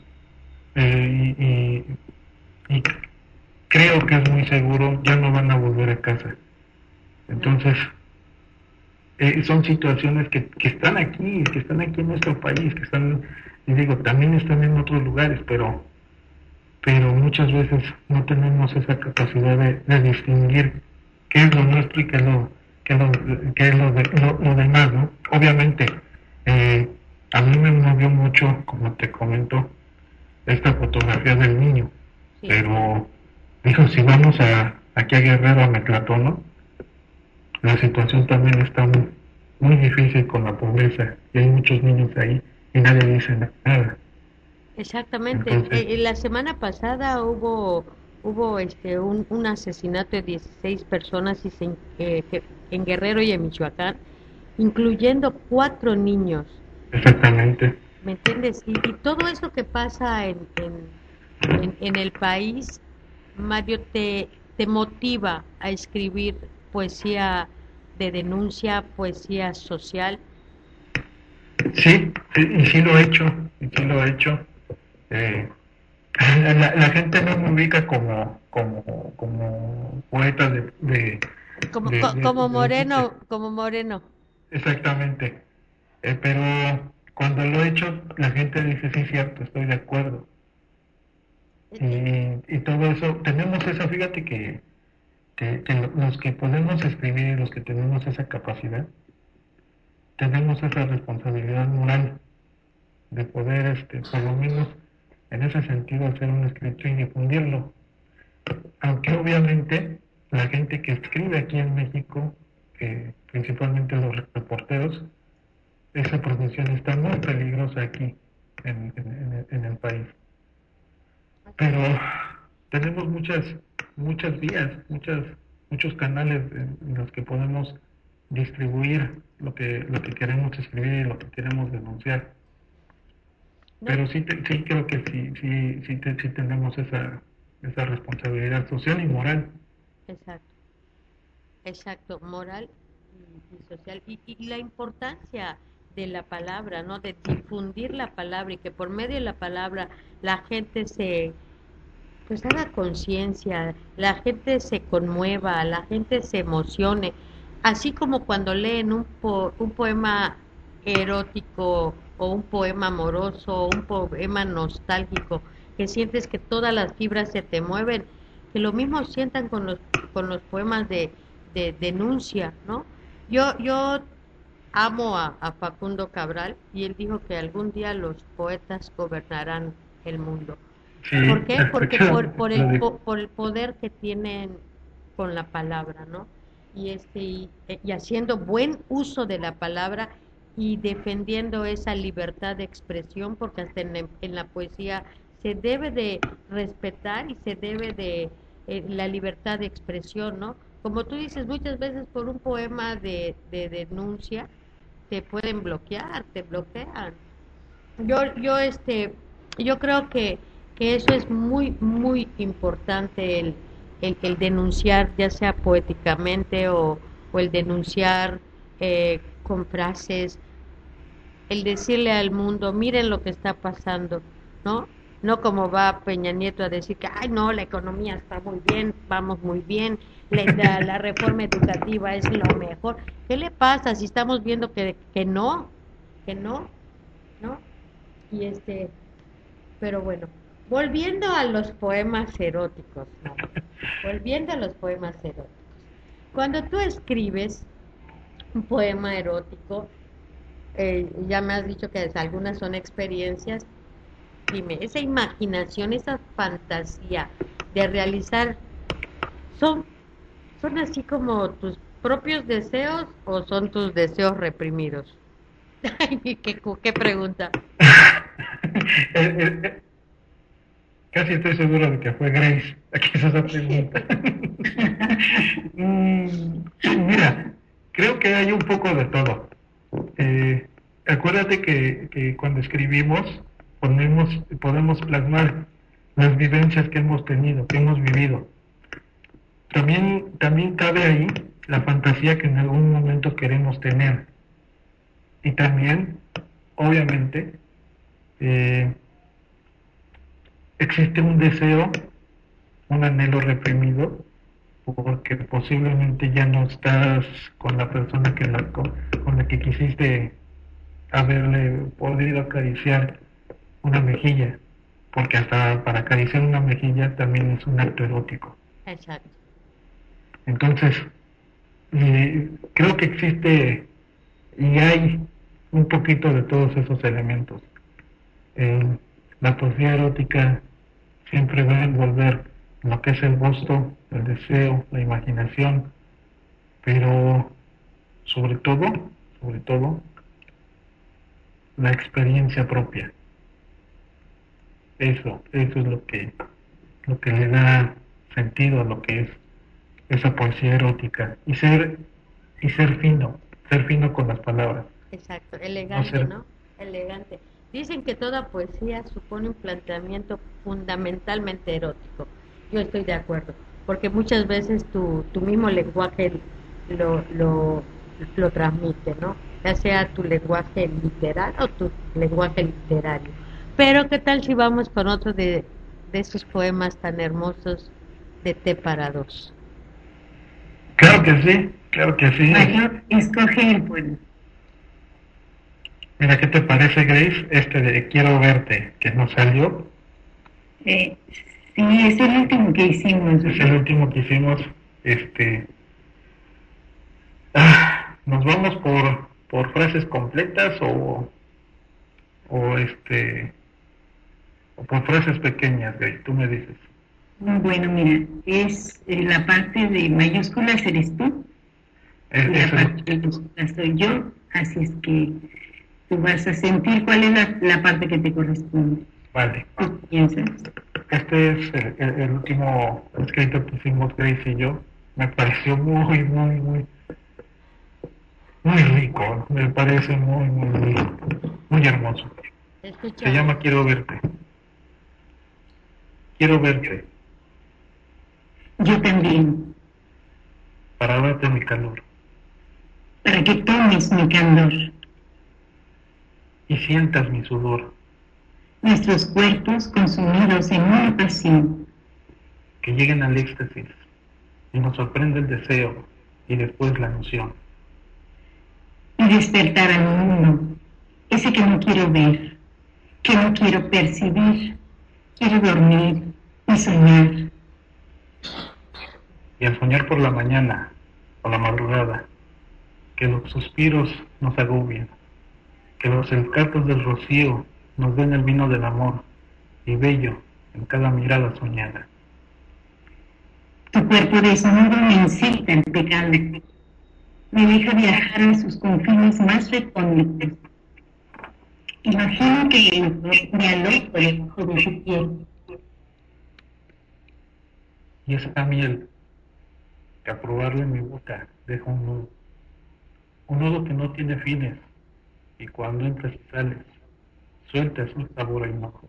y creo que es muy seguro, ya no van a volver a casa. Entonces, son situaciones que están aquí en nuestro país, que están, y digo, también están en otros lugares, pero muchas veces no tenemos esa capacidad de distinguir qué es lo nuestro y qué es lo demás, ¿no? Obviamente, a mí me movió mucho, como te comento, esta fotografía del niño, sí. Pero dijo, si vamos aquí a Guerrero, a Metlatono, la situación también está muy difícil con la pobreza, y hay muchos niños ahí y nadie dice nada. Exactamente. Entonces, la semana pasada hubo un asesinato de 16 personas en Guerrero y en Michoacán, incluyendo 4 niños. Exactamente. ¿Me entiendes? Y todo eso que pasa en el país, Mario, te motiva a escribir poesía de denuncia, poesía social. Sí, y sí lo he hecho, la gente no me ubica como poeta como Moreno. Exactamente, pero cuando lo he hecho, la gente dice, sí, cierto, estoy de acuerdo. Y todo eso, tenemos eso, fíjate que los que podemos escribir, los que tenemos esa capacidad, tenemos esa responsabilidad moral de poder, por lo menos en ese sentido, hacer un escrito y difundirlo. Aunque obviamente la gente que escribe aquí en México, principalmente los reporteros, esa profesión está muy peligrosa aquí en el país. Pero tenemos muchas vías, muchos canales en los que podemos distribuir lo que queremos escribir, lo que queremos denunciar. Pero sí creo que sí tenemos esa responsabilidad social y moral. Exacto, moral y social. Y la importancia de la palabra, ¿no? De difundir la palabra y que por medio de la palabra la gente pues haga conciencia, la gente se conmueva, la gente se emocione, así como cuando leen un poema erótico o un poema amoroso o un poema nostálgico, que sientes que todas las fibras se te mueven, que lo mismo sientan con los poemas de denuncia, ¿no? Yo amo a Facundo Cabral y él dijo que algún día los poetas gobernarán el mundo. Sí, ¿por qué? Porque por el poder que tienen con la palabra, ¿no? Y haciendo buen uso de la palabra y defendiendo esa libertad de expresión, porque hasta en la poesía se debe de respetar y se debe de la libertad de expresión, ¿no? Como tú dices, muchas veces por un poema de denuncia te pueden bloquear, te bloquean. Yo creo que eso es muy, muy importante, el denunciar, ya sea poéticamente o el denunciar con frases, el decirle al mundo, miren lo que está pasando, ¿no? No como va Peña Nieto a decir que, ay, no, la economía está muy bien, vamos muy bien, la reforma educativa es lo mejor. ¿Qué le pasa si estamos viendo que no? ¿No? Y pero bueno, volviendo a los poemas eróticos, ¿no? Cuando tú escribes un poema erótico, ya me has dicho que algunas son experiencias. Dime, esa imaginación, esa fantasía de realizar, ¿son así como tus propios deseos o son tus deseos reprimidos? Ay, qué pregunta. Casi estoy seguro de que fue Grace la que hizo esa pregunta. Mira, creo que hay un poco de todo. Acuérdate que cuando escribimos podemos plasmar las vivencias que hemos tenido, que hemos vivido. También cabe ahí la fantasía que en algún momento queremos tener. Y también, obviamente, existe un deseo, un anhelo reprimido, porque posiblemente ya no estás con la persona con la que quisiste haberle podido acariciar una mejilla, porque hasta para acariciar una mejilla también es un acto erótico. Exacto. Entonces, creo que existe y hay un poquito de todos esos elementos. La poesía erótica siempre va a envolver lo que es el gusto, el deseo, la imaginación, pero sobre todo, la experiencia propia. Eso es lo que le da sentido a lo que es esa poesía erótica, y ser fino con las palabras. Exacto, elegante, ¿no? Elegante. Dicen que toda poesía supone un planteamiento fundamentalmente erótico. Yo estoy de acuerdo, porque muchas veces tu mismo lenguaje lo transmite, ¿no? Ya sea tu lenguaje literal o tu lenguaje literario. Pero ¿qué tal si vamos con otro de esos poemas tan hermosos de Té para dos? Claro que sí. Bueno, escoge el poema. Mira, ¿qué te parece, Grace? Este de Quiero verte, que nos salió. Sí, es el último que hicimos. Es el último que hicimos. ¿Nos vamos por frases completas o por frases pequeñas, Grace? Tú me dices. Bueno, mira, es la parte de mayúsculas eres tú, y la parte de minúsculas soy yo, así es que tú vas a sentir cuál es la parte que te corresponde. Vale. ¿Qué piensas? Este es el último escrito que hicimos Grace y yo. Me pareció muy rico, me parece muy hermoso. Se llama Quiero verte. Quiero verte. Yo también. Para darte mi calor. Para que tomes mi candor. Y sientas mi sudor. Nuestros cuerpos consumidos en una pasión. Que lleguen al éxtasis y nos sorprende el deseo y después la noción. Y despertar al mundo, ese que no quiero ver, que no quiero percibir. Quiero dormir y soñar. Y al soñar por la mañana o la madrugada, que los suspiros nos agobien, que los encantos del rocío nos den el vino del amor, y bello en cada mirada soñada. Tu cuerpo desnudo me incita al pecado, me deja viajar a sus confines más recónditos. Imagino que me alojo debajo de tu piel. Y esa miel, que a probarla en mi boca deja un nudo que no tiene fines, y cuando entras y sales, sueltas un sabor a hinojo.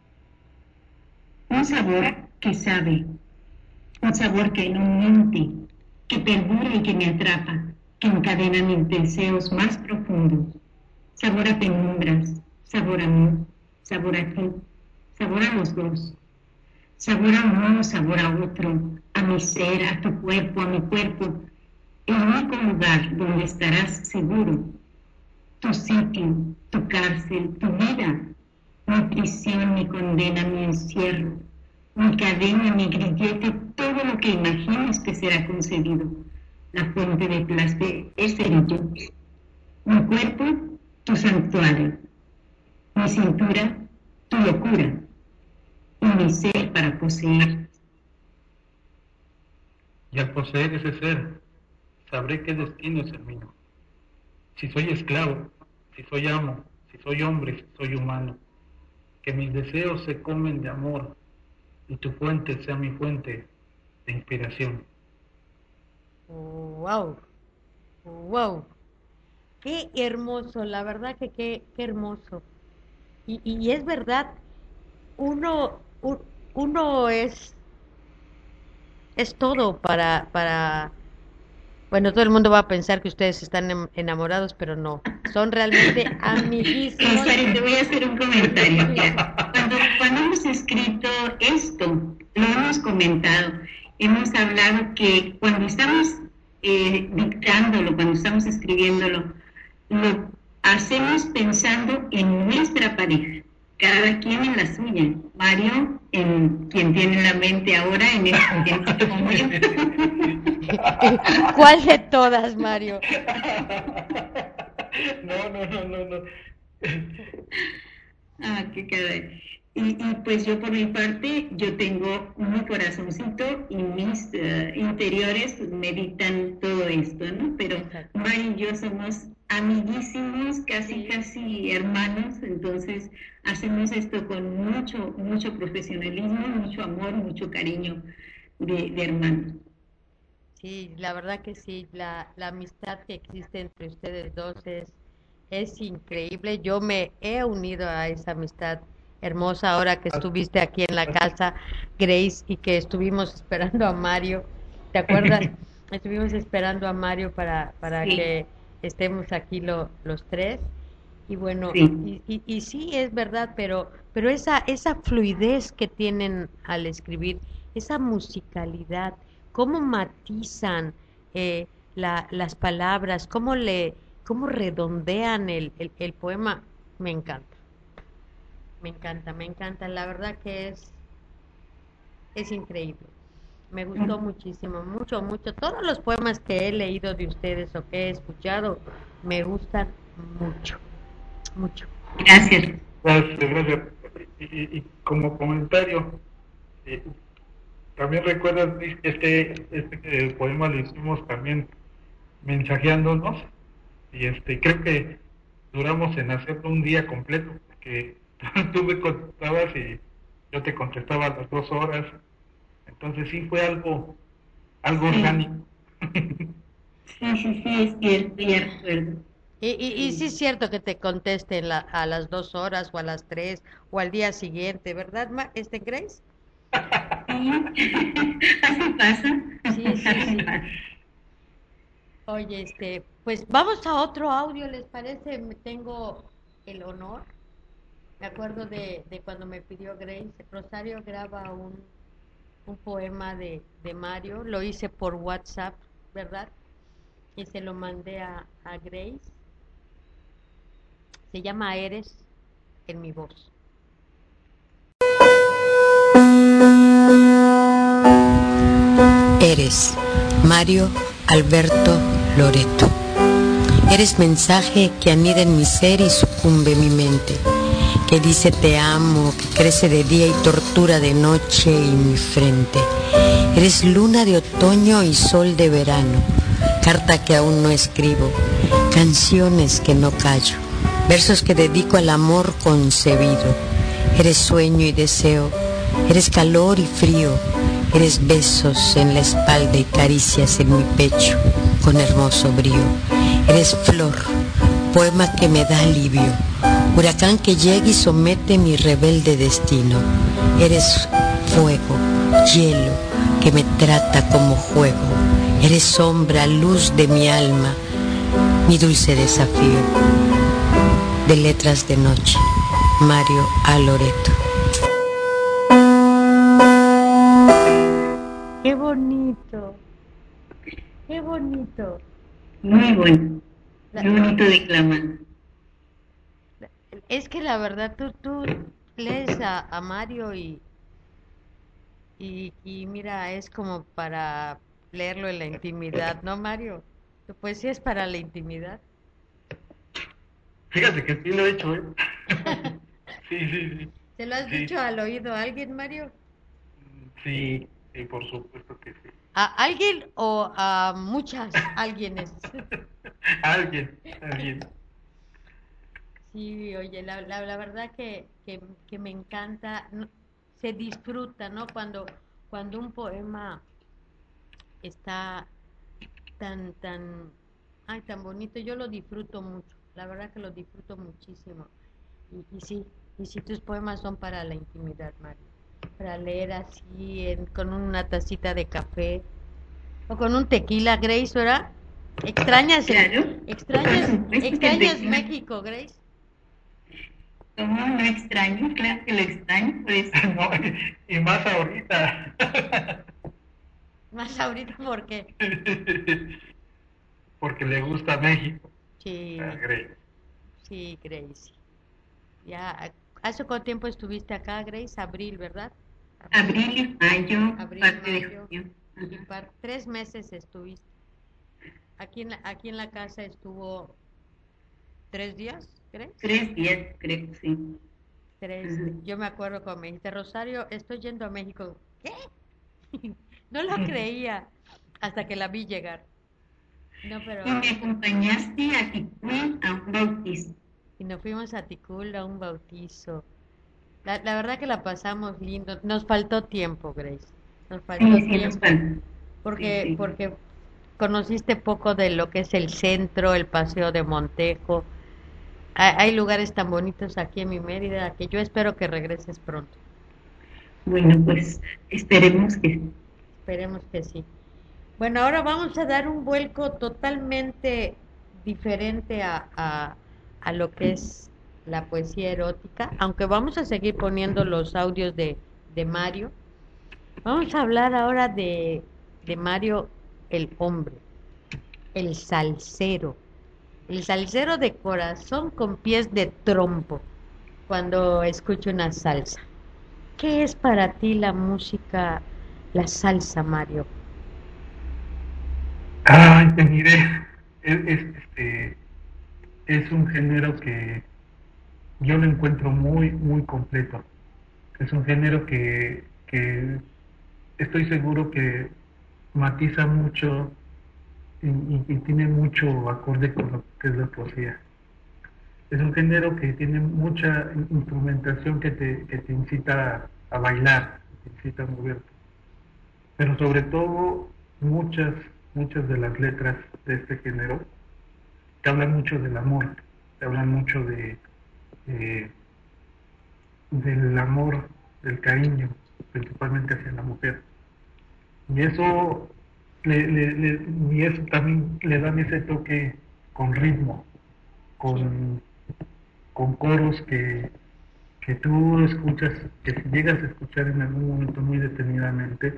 Un sabor que sabe, un sabor que no miente, que perdura y que me atrapa, que encadena mis deseos más profundos. Sabor a penumbras, sabor a mí, sabor a ti, sabor a los dos. Sabor a uno, sabor a otro, a mi ser, a tu cuerpo, a mi cuerpo. El único lugar donde estarás seguro. Tu sitio, tu cárcel, tu vida. Mi prisión, mi condena, mi encierro. Mi cadena, mi grillete, todo lo que imagines que será concebido. La fuente de placer seré yo. Mi cuerpo, tu santuario. Mi cintura, tu locura. Y mi ser para poseer. Y al poseer ese ser, sabré qué destino es el mío. Si soy esclavo, si soy amo, si soy hombre, si soy humano. Que mis deseos se comen de amor y tu fuente sea mi fuente de inspiración. ¡Wow! ¡Wow! ¡Qué hermoso! La verdad que qué hermoso. Y es verdad, uno es todo para Bueno, todo el mundo va a pensar que ustedes están enamorados, pero no. Son realmente amiguísimos. Cari, te voy a hacer un comentario. Mira, cuando hemos escrito esto, lo hemos comentado, hemos hablado que cuando estamos dictándolo, cuando estamos escribiéndolo, lo hacemos pensando en nuestra pareja, cada quien en la suya. Mario, en quien tiene la mente ahora, en este momento. ¿Cuál de todas, Mario? No. Qué caray. Y pues yo por mi parte, yo tengo mi corazoncito y mis interiores meditan todo esto, ¿no? Pero Mari y yo somos amiguísimos, casi hermanos, entonces hacemos esto con mucho profesionalismo, mucho amor, mucho cariño de hermanos. Sí, la verdad que sí, la amistad que existe entre ustedes dos es increíble. Yo me he unido a esa amistad hermosa ahora que estuviste aquí en la casa, Grace, y que estuvimos esperando a Mario. ¿Te acuerdas? Estuvimos esperando a Mario para sí, que estemos aquí los tres. Y bueno, sí. Y sí, es verdad, pero esa fluidez que tienen al escribir, esa musicalidad, cómo matizan las palabras, cómo redondean el poema, me encanta. Me encanta, la verdad que es increíble. Me gustó muchísimo, mucho. Todos los poemas que he leído de ustedes o que he escuchado me gustan mucho. Gracias. Y como comentario, también recuerdas este poema lo hicimos también mensajeándonos y creo que duramos en hacerlo un día completo, porque tú me contestabas y yo te contestaba a las 2 horas, entonces sí fue algo orgánico. Sí, es cierto, ya recuerdo. Y sí es cierto que te contesten a las 2 horas o a las 3 o al día siguiente, ¿verdad, Grace? Así pasa. Sí. Oye, pues vamos a otro audio, ¿les parece? Tengo el honor. Me acuerdo de cuando me pidió Grace. Rosario graba un poema de Mario. Lo hice por WhatsApp, ¿verdad? Y se lo mandé a Grace. Se llama Eres en mi voz. Eres Mario Alberto Loreto. Eres mensaje que anida en mi ser y sucumbe mi mente, que dice te amo, que crece de día y tortura de noche y mi frente. Eres luna de otoño y sol de verano, carta que aún no escribo, canciones que no callo, versos que dedico al amor concebido. Eres sueño y deseo, eres calor y frío, eres besos en la espalda y caricias en mi pecho con hermoso brío. Eres flor, poema que me da alivio, huracán que llega y somete mi rebelde destino. Eres fuego, hielo, que me trata como juego. Eres sombra, luz de mi alma, mi dulce desafío. De letras de noche, Mario A. Loreto. ¡Qué bonito! ¡Qué bonito! Muy bueno. Muy bonito declamar. Es que la verdad, tú lees a Mario y mira, es como para leerlo en la intimidad, ¿no, Mario? Tu poesía es para la intimidad. Fíjate que sí lo he hecho, ¿eh? Sí. ¿Se lo has dicho al oído a alguien, Mario? Sí, por supuesto que sí. ¿A alguien o a muchas alguienes? Alguien. Sí, oye, la verdad que me encanta, se disfruta, ¿no? Cuando un poema está tan bonito, yo lo disfruto mucho, la verdad que lo disfruto muchísimo. Y sí, tus poemas son para la intimidad, Mario, para leer así con una tacita de café o con un tequila, Grace, ¿verdad? ¿Extrañas, Claro. extrañas México, Grace? ¿Cómo no extraño? Claro que lo extraño, pues. No, y más ahorita. Más ahorita, ¿por qué? Porque le gusta México. Sí, Grace. sí, Grace. Ya, ¿hace cuánto tiempo estuviste acá, Grace? Abril, ¿verdad? Abril, mayo, Abril, parte de mayo. junio. Y 3 meses estuviste. Aquí en la casa estuvo 3 días, ¿crees? 3 días, creo que sí. 3. Yo me acuerdo cuando me dijiste, Rosario, estoy yendo a México. ¿Qué? No lo creía hasta que la vi llegar. No, pero... Y me acompañaste a Ticul a un bautizo. Y nos fuimos a Ticul a un bautizo. La verdad que la pasamos lindo. Nos faltó tiempo, Grace. Nos faltó Sí, tiempo. nos faltó. Porque, Sí. porque conociste poco de lo que es el centro, el Paseo de Montejo. Hay lugares tan bonitos aquí en mi Mérida que yo espero que regreses pronto. Bueno, pues esperemos que sí. Esperemos que sí. Bueno, ahora vamos a dar un vuelco totalmente diferente a lo que es la poesía erótica, aunque vamos a seguir poniendo los audios de Mario. Vamos a hablar ahora de Mario el hombre, el salsero de corazón con pies de trompo cuando escucho una salsa. ¿Qué es para ti la música, la salsa, Mario? Ay, te diré, es un género que yo lo encuentro muy, muy completo. Es un género que estoy seguro que matiza mucho y tiene mucho acorde con lo que es la poesía. Es un género que tiene mucha instrumentación que te incita a bailar, te incita a moverte. Pero sobre todo, muchas de las letras de este género te hablan mucho del amor, te hablan mucho del amor, del cariño, principalmente hacia la mujer. Y eso, y eso también le dan ese toque con ritmo, con coros que tú escuchas, que si llegas a escuchar en algún momento muy detenidamente,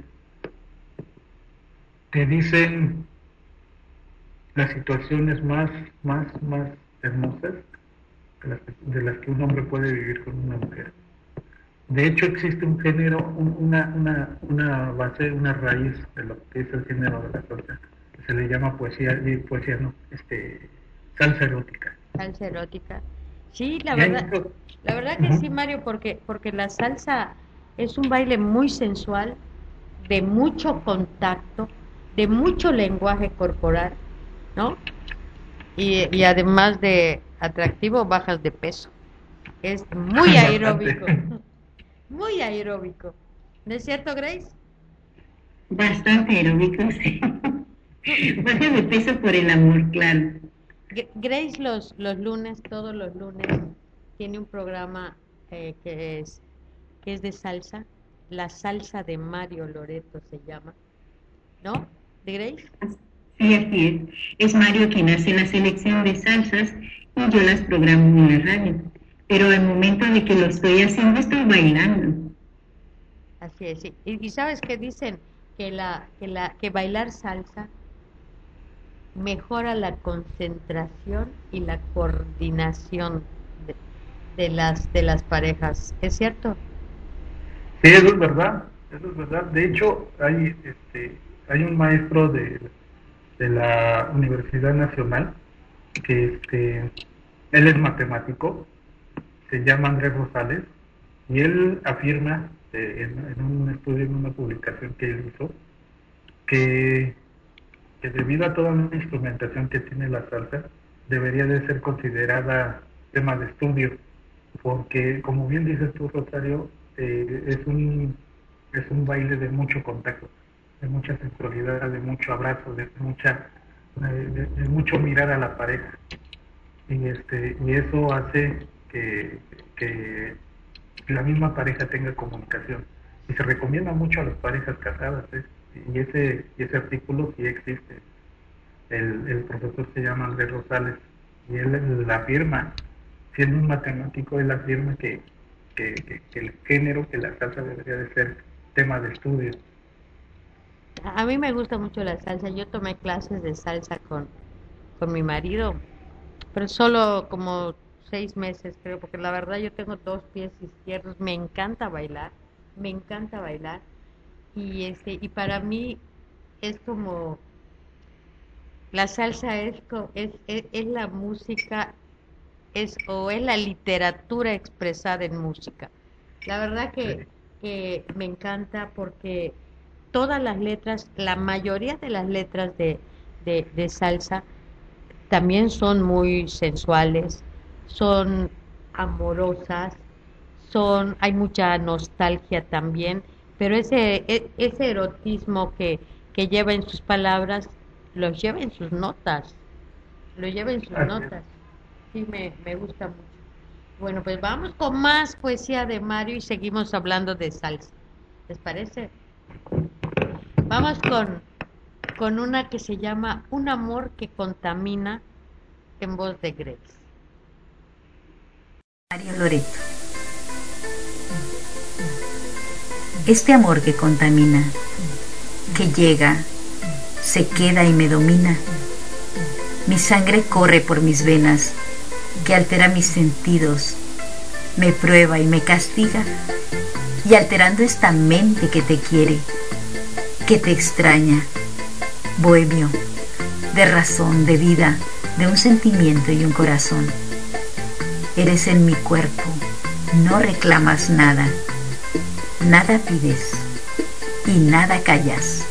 te dicen las situaciones más hermosas de las que un hombre puede vivir con una mujer. De hecho, existe un género, una base, una raíz de lo que es el género de la salsa, que se le llama salsa erótica. Salsa erótica. Sí, la verdad que sí, Mario, porque la salsa es un baile muy sensual, de mucho contacto, de mucho lenguaje corporal, ¿no? Y además de atractivo, bajas de peso. Es muy aeróbico. Muy aeróbico. ¿No es cierto, Grace? Bastante aeróbico, sí. Baja de peso por el amor, claro. Grace los lunes, todos los lunes, tiene un programa que es de salsa. La salsa de Mario Loreto se llama, ¿no? ¿De Grace? Sí, así es. Es Mario quien hace la selección de salsas y yo las programo en la radio. Pero al momento de que lo estoy haciendo, estoy bailando. Así es, sí. Y sabes que dicen que bailar salsa mejora la concentración y la coordinación de las parejas. ¿Es cierto? Sí, eso es verdad. De hecho, hay un maestro de la Universidad Nacional que él es matemático, se llama Andrés Rosales, y él afirma en un estudio, en una publicación que él hizo, que debido a toda la instrumentación que tiene la salsa, debería de ser considerada tema de estudio, porque como bien dices tú, Rosario, es un baile de mucho contacto, de mucha sensualidad, de mucho abrazo, de mucho mirar a la pareja, y eso hace que la misma pareja tenga comunicación, y se recomienda mucho a las parejas casadas, y ese artículo sí existe. el profesor se llama Andrés Rosales, y él afirma, siendo un matemático, él afirma que el género, que la salsa debería de ser tema de estudio. A mí me gusta mucho la salsa. Yo tomé clases de salsa con mi marido, pero solo como 6 meses creo, porque la verdad yo tengo 2 pies izquierdos. Me encanta bailar y para mí es como la salsa es la música o es la literatura expresada en música. La verdad que me encanta porque todas las letras, la mayoría de las letras de salsa también son muy sensuales, son amorosas, hay mucha nostalgia también, pero ese erotismo que lleva en sus palabras, los lleva en sus notas, lo lleva en sus notas. Sí, me gusta mucho. Bueno, pues vamos con más poesía de Mario y seguimos hablando de salsa. ¿Les parece? Vamos con una que se llama Un amor que contamina, en voz de Grace. Mario Loreto. Este amor que contamina, que llega, se queda y me domina. Mi sangre corre por mis venas, que altera mis sentidos, me prueba y me castiga, y alterando esta mente que te quiere, que te extraña, bohemio, de razón, de vida, de un sentimiento y un corazón. Eres en mi cuerpo, no reclamas nada, nada pides y nada callas.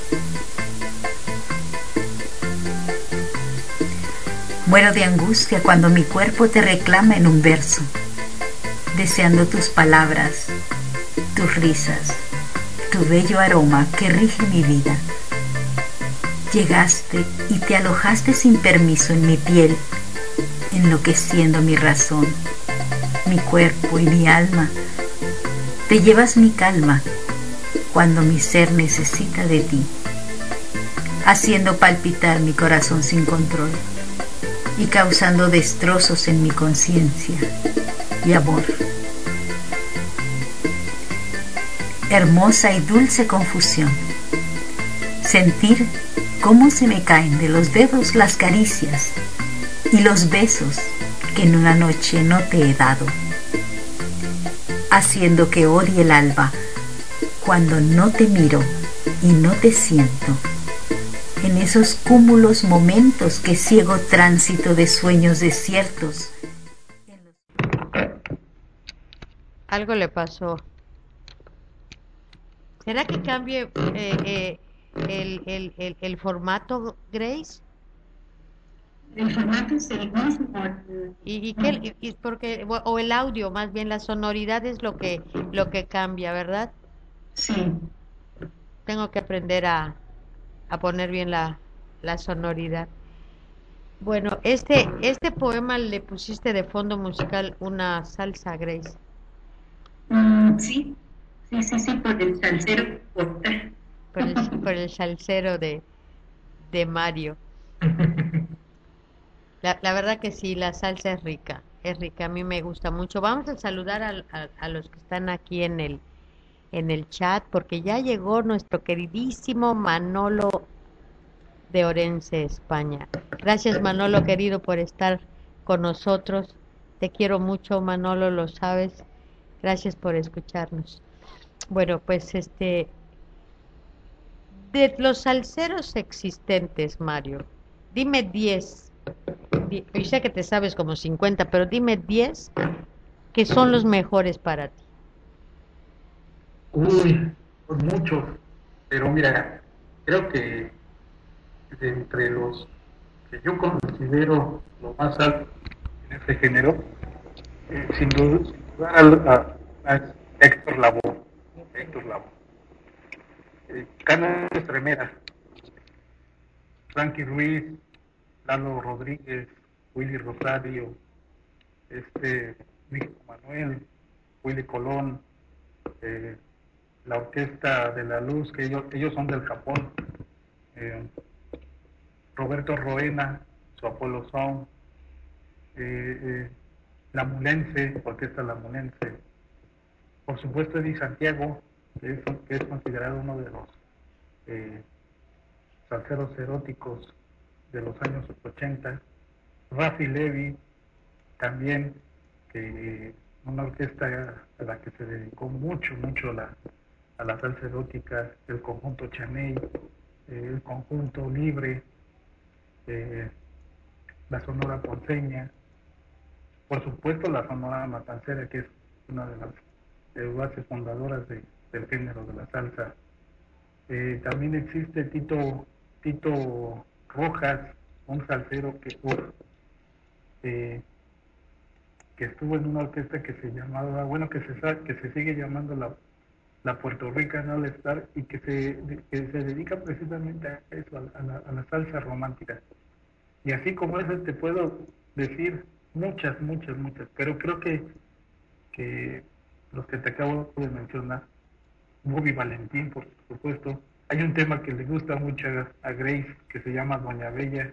Muero de angustia cuando mi cuerpo te reclama en un verso, deseando tus palabras, tus risas, tu bello aroma que rige mi vida. Llegaste y te alojaste sin permiso en mi piel, enloqueciendo mi razón, mi cuerpo y mi alma. Te llevas mi calma cuando mi ser necesita de ti, haciendo palpitar mi corazón sin control y causando destrozos en mi conciencia y amor. Hermosa y dulce confusión, sentir cómo se me caen de los dedos las caricias y los besos que en una noche no te he dado, haciendo que odie el alba cuando no te miro y no te siento, en esos cúmulos momentos que ciego tránsito de sueños desiertos. Algo le pasó. ¿Será que cambie el formato, Grace? El formato es el mismo. O el audio, más bien la sonoridad es lo que cambia, ¿verdad? Sí. Tengo que aprender a poner bien la sonoridad. Bueno, este poema le pusiste de fondo musical una salsa, Grace. Sí, por el salsero. Por el salsero de Mario. La verdad que sí, la salsa es rica, a mí me gusta mucho. Vamos a saludar a los que están aquí en el chat, porque ya llegó nuestro queridísimo Manolo de Orense, España. Gracias, Manolo querido, por estar con nosotros. Te quiero mucho, Manolo, lo sabes. Gracias por escucharnos. Bueno, pues de los salseros existentes, Mario, dime 10. Yo sé que te sabes como 50, pero dime 10 que son los mejores para ti. Uy, pues muchos, pero mira, creo que de entre los que yo considero lo más alto en este género, sin duda a Héctor Lavoe. Cana Estremera, Frankie Ruiz, Lalo Rodríguez, Willy Rosario, México Manuel, Willy Colón, la Orquesta de la Luz, que ellos son del Japón, Roberto Roena, su Apolo Sound, la Mulense, Orquesta La Mulense, por supuesto Eddie Santiago, que es considerado uno de los salseros eróticos de los años 80, Rafi Levy, también, una orquesta a la que se dedicó mucho a la salsa erótica, el conjunto Chaney, el conjunto Libre, la Sonora Ponceña, por supuesto la Sonora Matancera, que es una de las bases fundadoras del género de la salsa. También existe Tito Rojas, un salsero que estuvo en una orquesta que se llamaba, que se sigue llamando la Puerto Rican All Star, y que se dedica precisamente a eso, a la salsa romántica. Y así como eso te puedo decir muchas, pero creo que los que te acabo de mencionar, Bobby Valentín, por supuesto. Hay un tema que le gusta mucho a Grace, que se llama Doña Bella,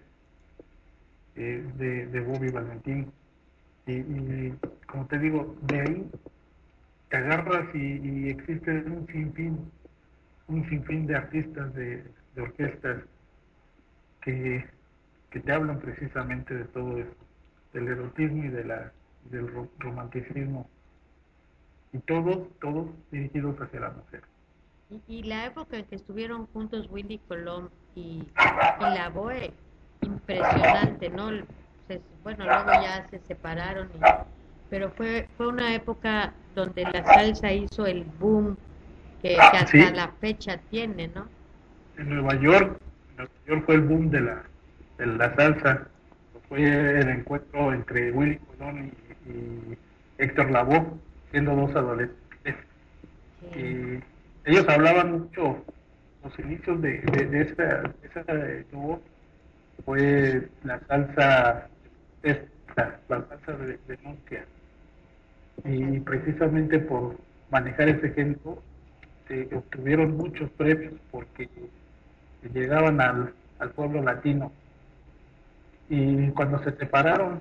de Bobby Valentín. Y como te digo, de ahí te agarras y existe un sinfín de artistas, de orquestas que te hablan precisamente de todo eso, del erotismo y del romanticismo, y todos dirigidos hacia la mujer. Y la época en que estuvieron juntos Willy Colón y la Boe, impresionante, ¿no? Bueno, luego ya se separaron, pero fue una época donde la salsa hizo el boom que hasta ¿Sí? la fecha tiene, ¿no? En Nueva York fue el boom de la salsa. Fue el encuentro entre Willy Colón y Héctor Lavoe, siendo dos adolescentes. Sí. Y ellos hablaban mucho, los inicios de esa dúo fue la salsa la salsa de Murcia. Y precisamente por manejar ese género obtuvieron muchos premios, porque llegaban al pueblo latino. Y cuando se separó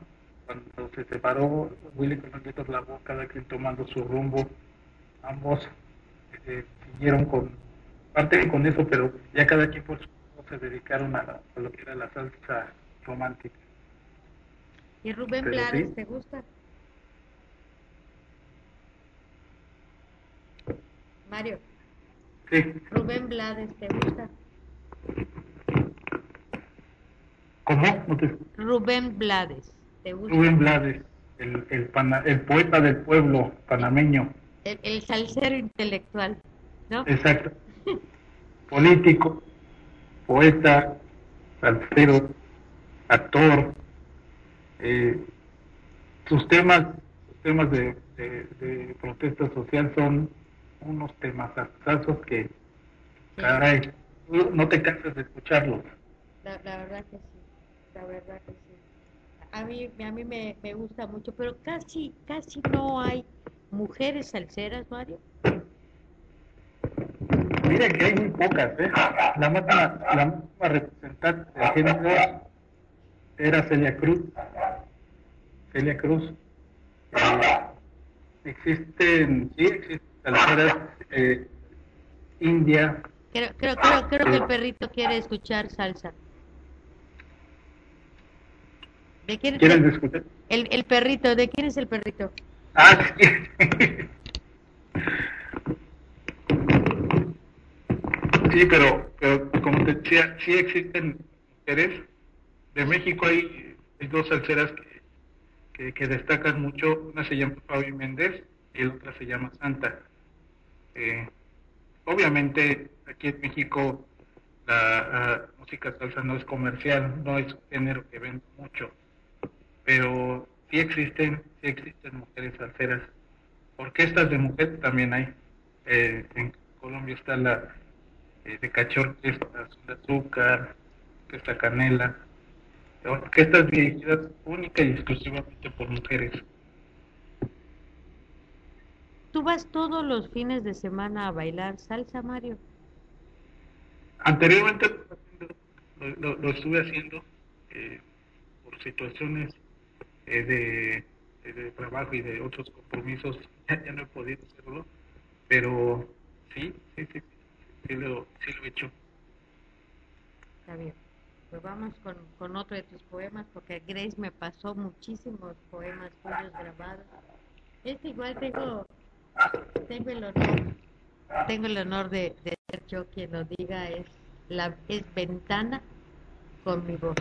Willy con Héctor Lavoe, cada quien tomando su rumbo, ambos siguieron con eso, pero ya cada quien por su lado se dedicaron a lo que era la salsa romántica. ¿Y Rubén Pero Blades sí. te gusta? Mario, Sí, ¿Rubén Blades te gusta? ¿cómo? No te... Rubén Blades, ¿te gusta? Rubén Blades, el poeta del pueblo panameño. El salsero intelectual, ¿no? Exacto. Político, poeta, salsero, actor. Sus temas de protesta social son unos temas asazos que, Sí. caray, no te cansas de escucharlos. La verdad que sí, la verdad que sí. A mí me gusta mucho, pero casi no hay mujeres salseras, Mario. Mira que hay muy pocas, ¿eh? La máxima representante del género era Celia Cruz. Existen salseras, India. Creo que el perrito quiere escuchar salsa. ¿De quién? ¿Quieren escuchar? El perrito, ¿de quién es el perrito? Ah, sí. Sí, pero como te decía, sí existen mujeres. De México hay dos salseras que destacan mucho. Una se llama Fabi Méndez y la otra se llama Santa. Obviamente aquí en México la música salsa no es comercial, no es un género que vende mucho, pero sí existen mujeres salseras. Orquestas de mujeres también hay. En Colombia está la de Cachorro, Orquesta de Azúcar, Orquesta Canela, orquestas dirigidas única y exclusivamente por mujeres. ¿Tú vas todos los fines de semana a bailar salsa, Mario? Anteriormente lo estuve haciendo por situaciones de trabajo y de otros compromisos, ya no he podido hacerlo, pero sí lo he hecho. Está bien. Pues vamos con otro de tus poemas, porque Grace me pasó muchísimos poemas tuyos grabados. Igual tengo el honor de ser yo quien lo diga, es Ventana con mi voz.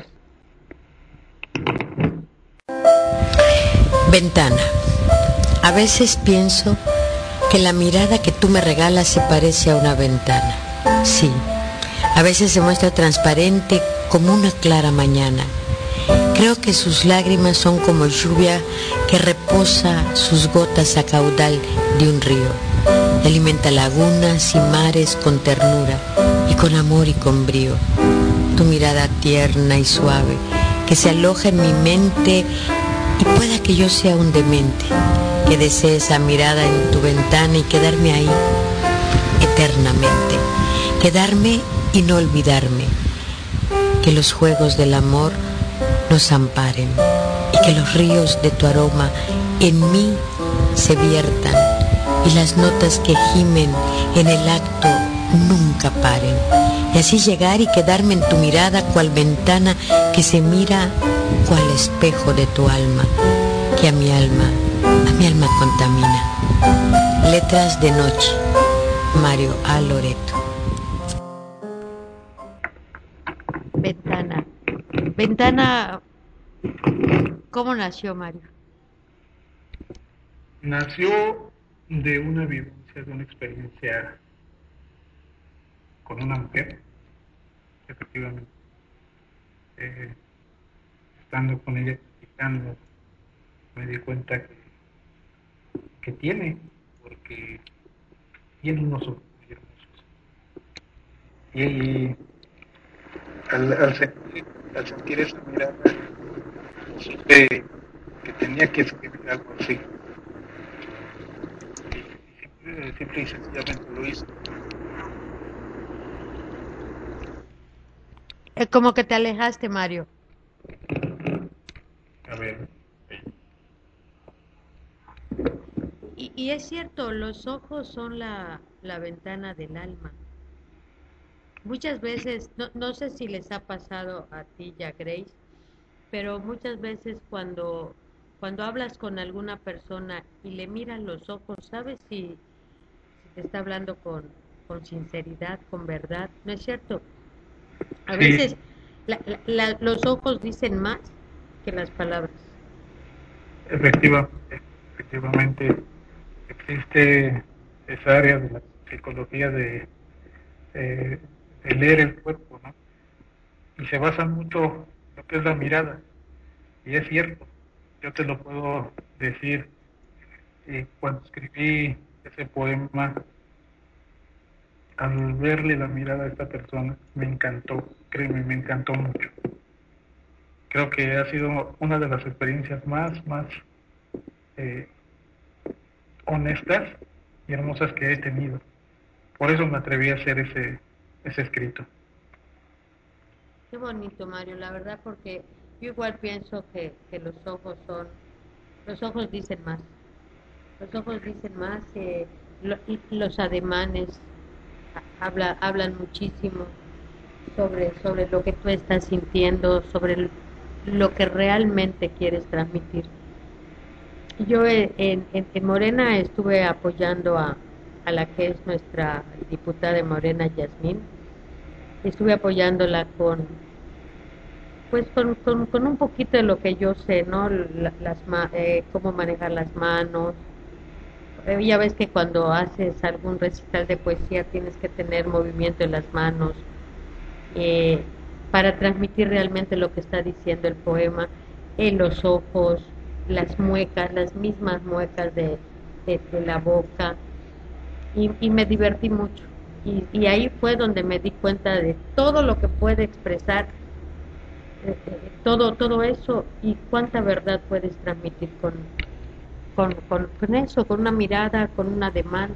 Ventana. A veces pienso que la mirada que tú me regalas se parece a una ventana. Sí, a veces se muestra transparente como una clara mañana. Creo que sus lágrimas son como lluvia que reposa sus gotas a caudal de un río. Alimenta lagunas y mares con ternura y con amor y con brío. Tu mirada tierna y suave que se aloja en mi mente y pueda que yo sea un demente, que desee esa mirada en tu ventana y quedarme ahí eternamente. Quedarme y no olvidarme. Que los juegos del amor nos amparen y que los ríos de tu aroma en mí se viertan y las notas que gimen en el acto nunca paren. Y así llegar y quedarme en tu mirada cual ventana que se mira cual espejo de tu alma, que a mi alma contamina. Letras de noche, Mario A. Loreto. Ventana, ¿cómo nació, Mario? Nació de una vivencia, de una experiencia con una mujer, efectivamente. Estando con ella, platicando, me di cuenta que tiene, porque tiene unos ojos muy hermosos. Y al sentir esa mirada, supe que tenía que escribir algo así. Y simple y sencillamente lo hice. Como que te alejaste, Mario. A ver. Y es cierto, los ojos son la ventana del alma. Muchas veces, no sé si les ha pasado a ti y a Grace, pero muchas veces cuando hablas con alguna persona y le miras los ojos, ¿sabes si te está hablando con sinceridad, con verdad? ¿No es cierto? A veces los ojos dicen más que las palabras. Efectivamente, existe esa área de la psicología de leer el cuerpo, ¿no? Y se basa mucho en lo que es la mirada. Y es cierto, yo te lo puedo decir, cuando escribí ese poema, al verle la mirada a esta persona, me encantó, créeme, me encantó mucho. Creo que ha sido una de las experiencias más honestas y hermosas que he tenido. Por eso me atreví a hacer ese escrito. Qué bonito, Mario, la verdad, porque yo igual pienso que los ojos dicen más. Los ojos dicen más, los ademanes hablan muchísimo sobre lo que tú estás sintiendo, sobre lo que realmente quieres transmitir. Yo en Morena estuve apoyando a la que es nuestra diputada de Morena, Yasmín. Estuve apoyándola con un poquito de lo que yo sé, ¿no? Cómo manejar las manos. Ya ves que cuando haces algún recital de poesía tienes que tener movimiento en las manos para transmitir realmente lo que está diciendo el poema. Los ojos, las muecas, las mismas muecas de la boca, y me divertí mucho. Y ahí fue donde me di cuenta de todo lo que puede expresar todo eso, y cuánta verdad puedes transmitir con eso, con una mirada, con un ademán.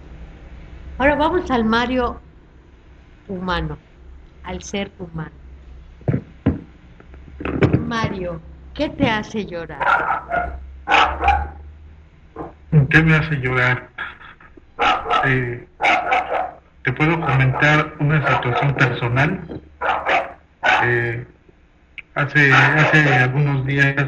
Ahora vamos al Mario humano, al ser humano. Mario, ¿qué te hace llorar? ¿Qué me hace llorar? Te puedo comentar una situación personal. Hace algunos días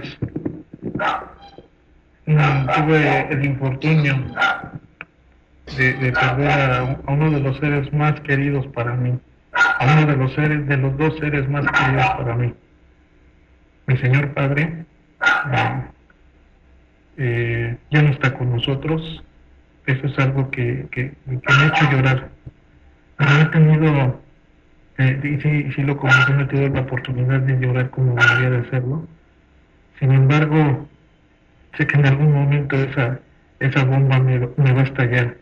tuve el infortunio de perder a uno de los seres más queridos para mí, a uno de los dos seres más queridos para mí. Mi señor padre ya no está con nosotros. Eso es algo que me ha hecho llorar. No he tenido, sí lo comenté, no he tenido la oportunidad de llorar como debería de hacerlo. Sin embargo, sé que en algún momento esa bomba me va a estallar.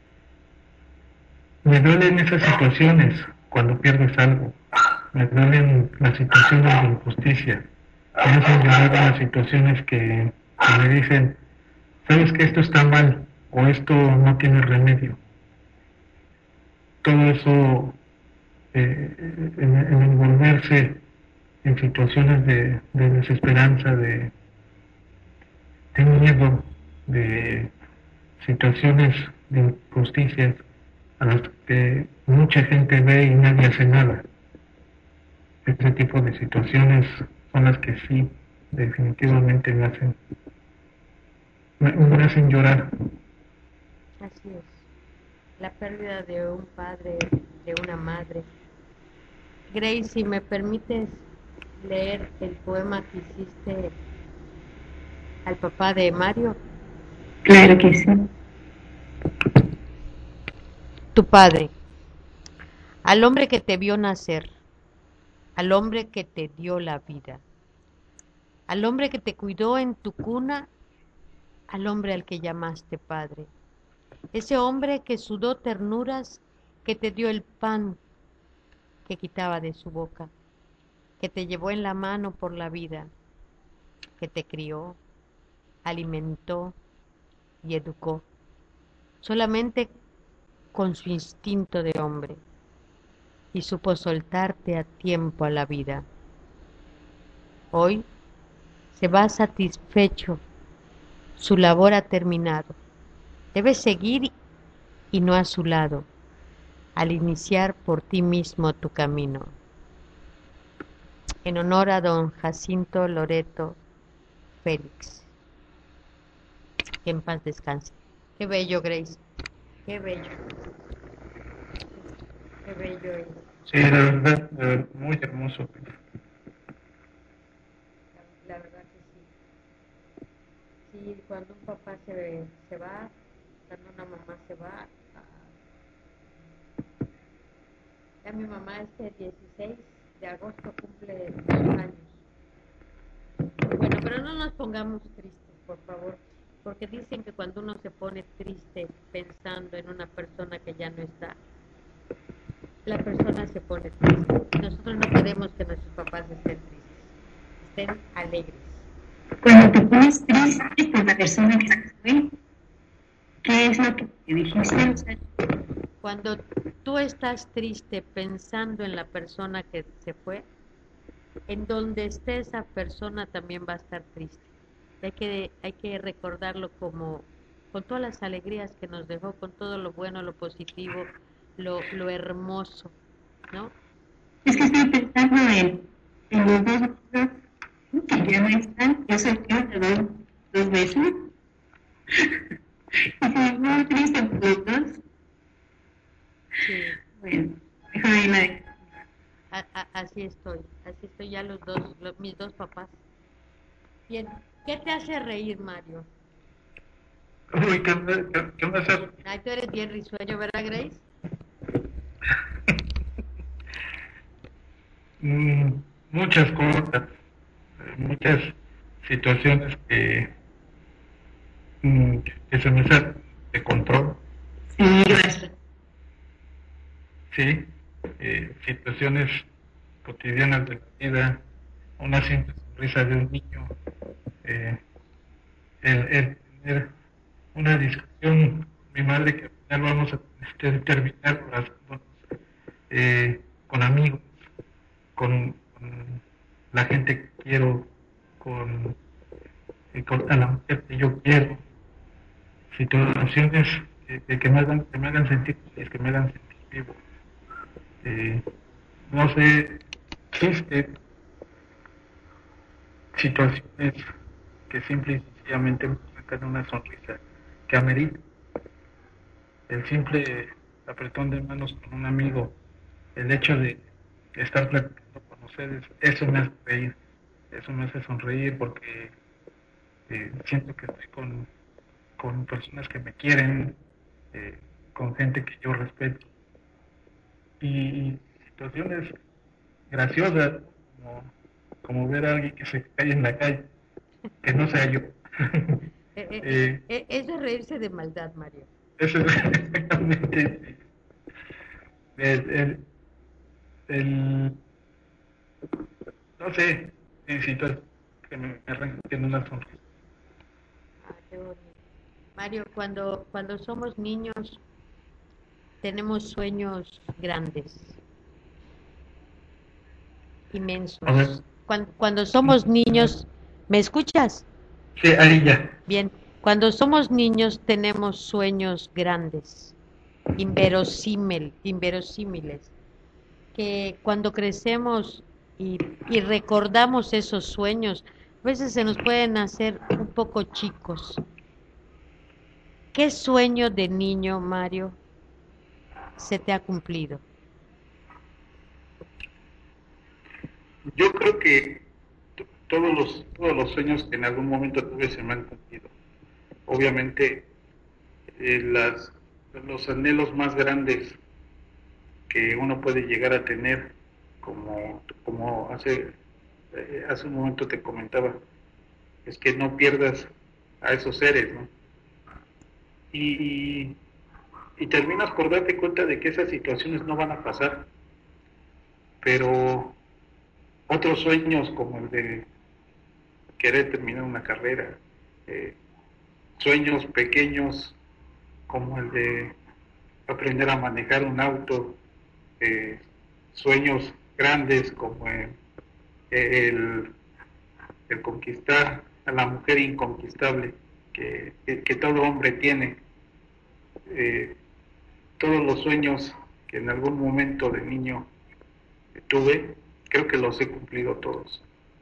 Me duelen esas situaciones cuando pierdes algo. Me duelen las situaciones de injusticia. Me hacen llorar las situaciones que me dicen, sabes que esto está mal o esto no tiene remedio. Todo eso en envolverse en situaciones de desesperanza, de miedo, de situaciones de injusticias a las que mucha gente ve y nadie hace nada. Este tipo de situaciones son las que sí, definitivamente me hacen llorar. Así es. La pérdida de un padre, de una madre. Grace, si me permites leer el poema que hiciste al papá de Mario. Claro que sí. Tu padre, al hombre que te vio nacer, al hombre que te dio la vida, al hombre que te cuidó en tu cuna, al hombre al que llamaste padre. Ese hombre que sudó ternuras, que te dio el pan que quitaba de su boca, que te llevó en la mano por la vida, que te crió, alimentó y educó, solamente con su instinto de hombre, y supo soltarte a tiempo a la vida. Hoy se va satisfecho, su labor ha terminado. Debes seguir y no a su lado, al iniciar por ti mismo tu camino. En honor a don Jacinto Loreto Félix. Que en paz descanse. Qué bello, Grace. Qué bello. Qué bello es. Sí, la verdad, muy hermoso. La verdad que sí. Sí, cuando un papá se va, cuando una mamá se va. Ya mi mamá este 16 de agosto cumple 2 años. Bueno, pero no nos pongamos tristes, por favor, porque dicen que cuando uno se pone triste pensando en una persona que ya no está, la persona se pone triste. Nosotros no queremos que nuestros papás estén tristes, estén alegres. Cuando te pones triste por la persona que se fue, ¿qué es lo que te dijiste? Cuando tú estás triste pensando en la persona que se fue, en donde esté esa persona también va a estar triste. Hay que recordarlo como con todas las alegrías que nos dejó, con todo lo bueno, lo positivo, lo hermoso, ¿no? Es que estoy pensando en los dos besos que ya no están. Yo soy yo, te doy 2 besos. Y se me muy triste por los dos. Sí. Bueno, déjame ir la así estoy ya mis dos papás. Bien, ¿qué te hace reír, Mario? Uy, ¿qué me hace? Ay, tú eres bien risueño, ¿verdad, Grace? Muchas cosas, muchas situaciones que se me salen de control. Sí, gracias. Sí, situaciones cotidianas de la vida, una simple sonrisa de un niño, el tener una discusión con mi madre que al final vamos a terminar con amigos, con la gente que quiero, con a la mujer que yo quiero, situaciones que me hagan sentir feliz, que me hagan sentir vivo. No sé, existen situaciones que simple y sencillamente me sacan una sonrisa, que amerita el simple apretón de manos con un amigo, el hecho de estar platicando con ustedes, eso me hace reír, eso me hace sonreír porque siento que estoy con personas que me quieren, con gente que yo respeto, y situaciones graciosas como ver a alguien que se cae en la calle, que no sea yo. Eso es reírse de maldad, Mario. Eso es exactamente no sé, en situaciones que me arranquen una sonrisa. Mario, cuando somos niños tenemos sueños grandes, inmensos. Cuando somos niños, ¿me escuchas? Sí, ahí ya. Bien, cuando somos niños tenemos sueños grandes, inverosímiles, que cuando crecemos y recordamos esos sueños, a veces se nos pueden hacer un poco chicos. ¿Qué sueño de niño, Mario, se te ha cumplido? Yo creo que todos los sueños que en algún momento tuve se me han cumplido. Obviamente, los anhelos más grandes que uno puede llegar a tener, como hace un momento te comentaba, es que no pierdas a esos seres, ¿no? Y terminas por darte cuenta de que esas situaciones no van a pasar, pero otros sueños como el de querer terminar una carrera, sueños pequeños como el de aprender a manejar un auto, sueños grandes como el conquistar a la mujer inconquistable que todo hombre tiene, todos los sueños que en algún momento de niño tuve, creo que los he cumplido todos.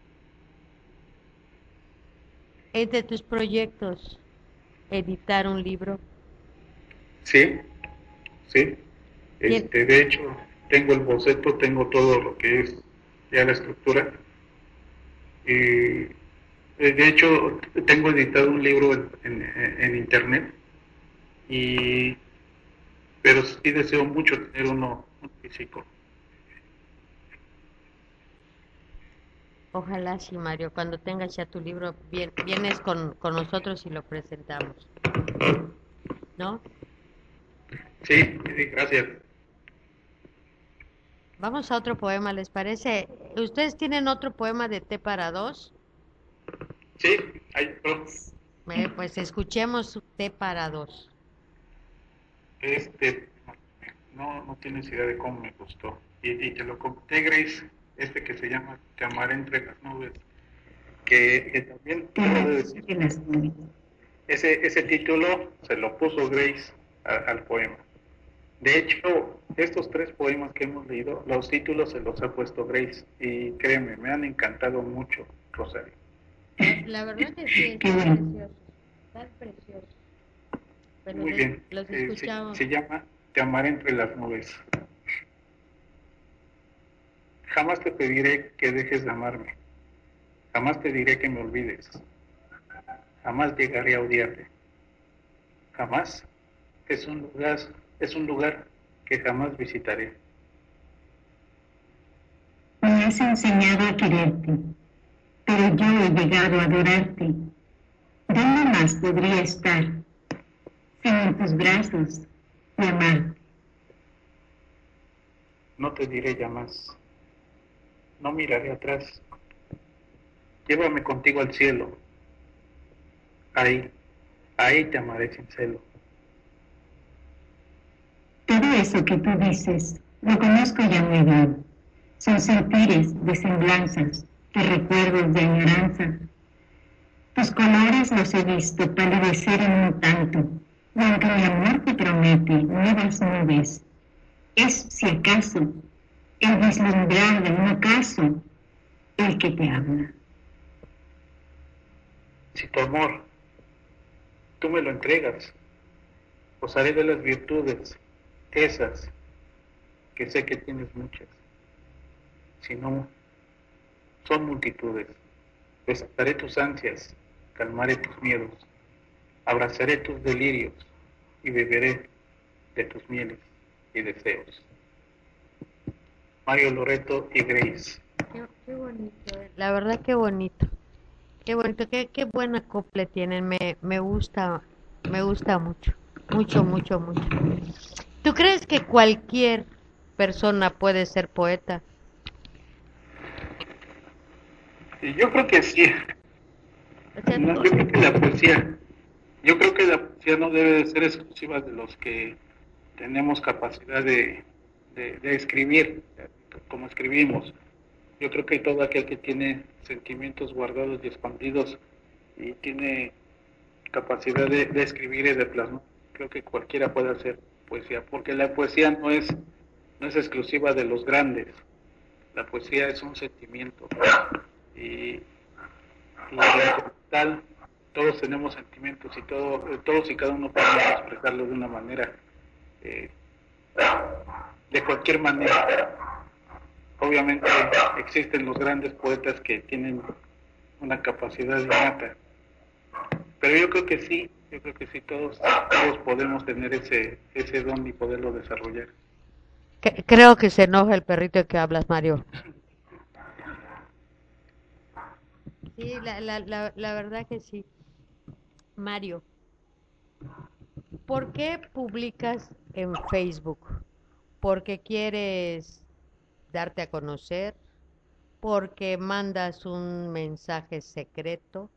¿Es de tus proyectos editar un libro? Sí. De hecho, tengo el boceto, tengo todo lo que es ya la estructura. De hecho, tengo editado un libro en internet, pero sí deseo mucho tener uno físico. Ojalá sí, Mario, cuando tengas ya tu libro, vienes con nosotros y lo presentamos, ¿no? Sí, gracias. Vamos a otro poema, ¿les parece? ¿Ustedes tienen otro poema de Té para dos? Sí, hay otro. Pues escuchemos Té para dos. No tienes idea de cómo me gustó. Y te lo conté, Grace, que se llama Te amaré entre las nubes, que también puedo decir, ese título se lo puso Grace al poema. De hecho, estos 3 poemas que hemos leído, los títulos se los ha puesto Grace, y créeme, me han encantado mucho, Rosario. La verdad que sí, están preciosos. Bueno, muy bien, los escuchamos. Se llama Te amaré entre las nubes. Jamás te pediré que dejes de amarme, jamás te diré que me olvides, jamás llegaré a odiarte, jamás es un lugar que jamás visitaré. Me has enseñado a quererte, pero yo he llegado a adorarte. ¿Dónde más podría estar sino en tus brazos y amarte? No te diré ya más, no miraré atrás. Llévame contigo al cielo. Ahí te amaré sin celo. Todo eso que tú dices, lo conozco ya muy bien. Son sentires de semblanzas, tus recuerdos de añoranza. Tus colores los he visto palidecer en un tanto, y aunque mi amor te promete nuevas nubes, es, si acaso, el vislumbrar de un ocaso el que te habla. Si tu amor tú me lo entregas, os haré de las virtudes, esas que sé que tienes muchas. Si no, son multitudes. Desataré tus ansias, calmaré tus miedos, abrazaré tus delirios y beberé de tus mieles y deseos. Mario Loreto y Grace. Qué bonito, la verdad qué bonito. Qué bonito, qué buen acople tienen, me gusta mucho, mucho. ¿Tú crees que cualquier persona puede ser poeta? Yo creo que sí. No, yo creo que la poesía no debe de ser exclusiva de los que tenemos capacidad de escribir, como escribimos. Yo creo que todo aquel que tiene sentimientos guardados y escondidos y tiene capacidad de escribir y de plasmar, creo que cualquiera puede hacer poesía, porque la poesía no es exclusiva de los grandes. La poesía es un sentimiento y como tal todos tenemos sentimientos y todos y cada uno podemos expresarlo de una manera, de cualquier manera. Obviamente existen los grandes poetas que tienen una capacidad innata, pero yo creo que sí todos podemos tener ese don y poderlo desarrollar. Creo que se enoja el perrito que hablas, Mario. Sí, la verdad que sí. Mario, ¿por qué publicas en Facebook? ¿Porque quieres darte a conocer? ¿Porque mandas un mensaje secreto?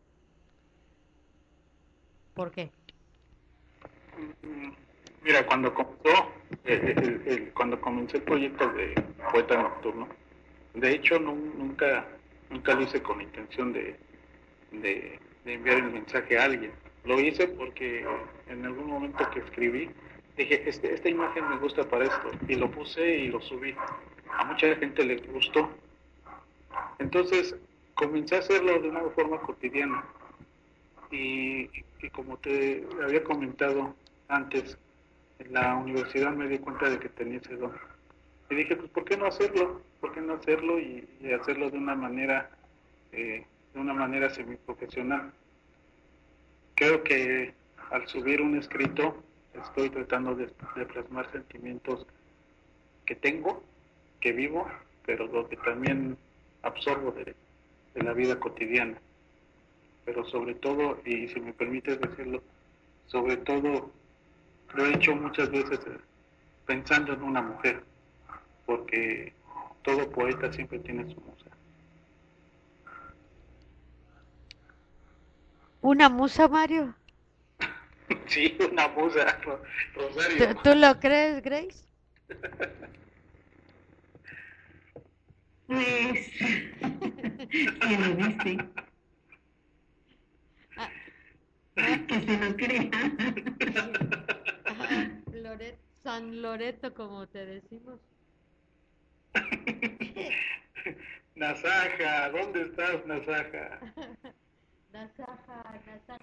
¿Por qué? Mira, cuando comencé el proyecto de Poeta Nocturno, de hecho nunca lo hice con la intención de enviar el mensaje a alguien. Lo hice porque en algún momento que escribí, dije, esta imagen me gusta para esto, y lo puse y lo subí. A mucha gente le gustó. Entonces comencé a hacerlo de una forma cotidiana. Y como te había comentado antes, en la universidad me di cuenta de que tenía ese don. Y dije, pues, ¿por qué no hacerlo? Y hacerlo de una manera semiprofesional. Creo que al subir un escrito estoy tratando de plasmar sentimientos que tengo, que vivo, pero lo que también absorbo de la vida cotidiana. Pero sobre todo, y si me permites decirlo, sobre todo lo he hecho muchas veces pensando en una mujer, porque todo poeta siempre tiene su musa. ¿Una musa, Mario? Sí, una musa, Rosario. ¿Tú lo crees, Grace? Pues, sí lo viste. Que se lo crea. San Loreto, como te decimos. Nasaja, ¿dónde estás, Nasaja? Nasaja.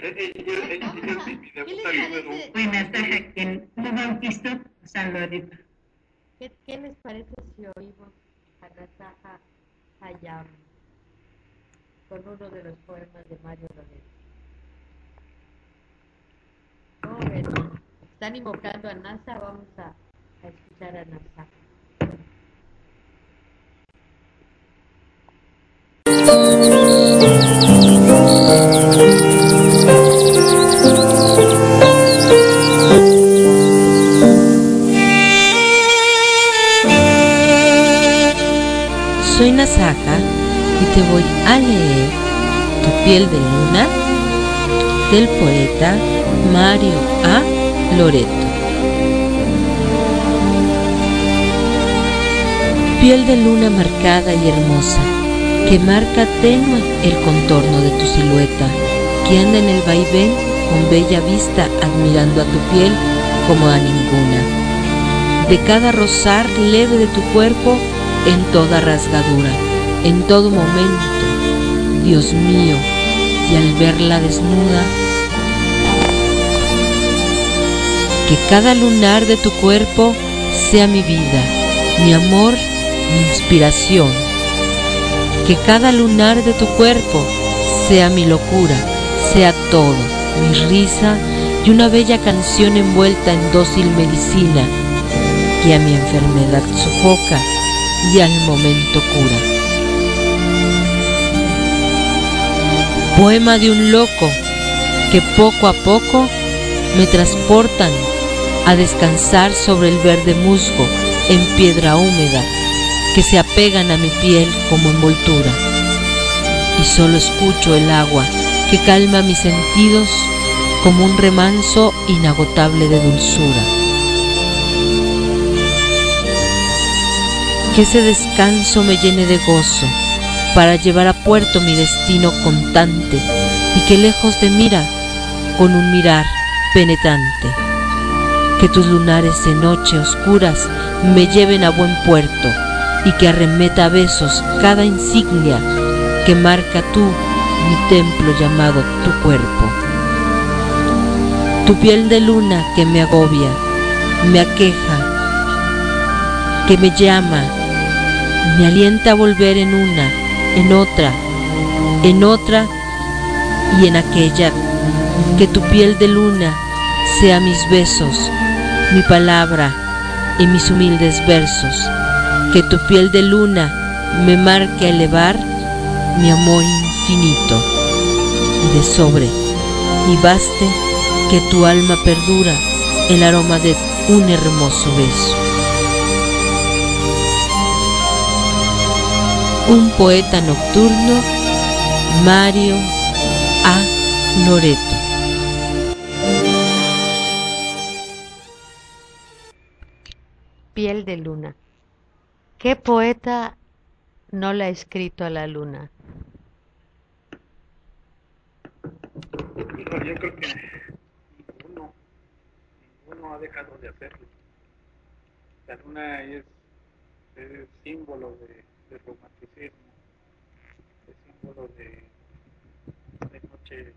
Pues Nasaja, quien lo bautizó San Loreto. ¿Qué les parece si oímos a Nasaja Hayam con uno de los poemas de Mario Loreto? Bueno, están invocando a Nasa, vamos a escuchar a Nasa. Soy Nasaja y te voy a leer Tu piel de luna del poeta Mario A. Loreto. Piel de luna marcada y hermosa, que marca tenue el contorno de tu silueta, que anda en el vaivén con bella vista admirando a tu piel como a ninguna. De cada rozar leve de tu cuerpo, en toda rasgadura, en todo momento, Dios mío, y al verla desnuda, que cada lunar de tu cuerpo sea mi vida, mi amor, mi inspiración. Que cada lunar de tu cuerpo sea mi locura, sea todo, mi risa y una bella canción envuelta en dócil medicina que a mi enfermedad sofoca y al momento cura. Poema de un loco que poco a poco me transportan a descansar sobre el verde musgo en piedra húmeda que se apegan a mi piel como envoltura, y solo escucho el agua que calma mis sentidos como un remanso inagotable de dulzura. Que ese descanso me llene de gozo para llevar a puerto mi destino constante, y que lejos de mira, con un mirar penetrante, que tus lunares en noche oscuras me lleven a buen puerto, y que arremeta a besos cada insignia que marca tú mi templo llamado tu cuerpo. Tu piel de luna que me agobia, me aqueja, que me llama, me alienta a volver en una, en otra y en aquella. Que tu piel de luna sea mis besos, mi palabra y mis humildes versos. Que tu piel de luna me marque a elevar mi amor infinito, y de sobre, y baste que tu alma perdura el aroma de un hermoso beso. Un poeta nocturno, Mario A. Loreto. Piel de luna. ¿Qué poeta no le ha escrito a la luna? Yo creo que ninguno ha dejado de hacerlo. La luna es símbolo de romanticismo, es símbolo de noche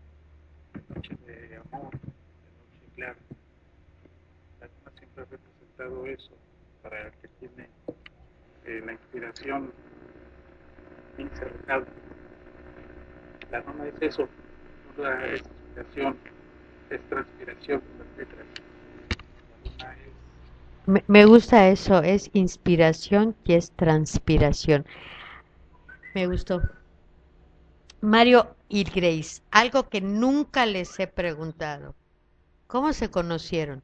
de amor, de noche clara. La luna siempre ha representado eso para el que tiene la inspiración incertable. La luna es eso, la es inspiración, es transpiración en las letras. La luna es... Me gusta eso, es inspiración y es transpiración. Me gustó. Mario y Grace, algo que nunca les he preguntado. ¿Cómo se conocieron?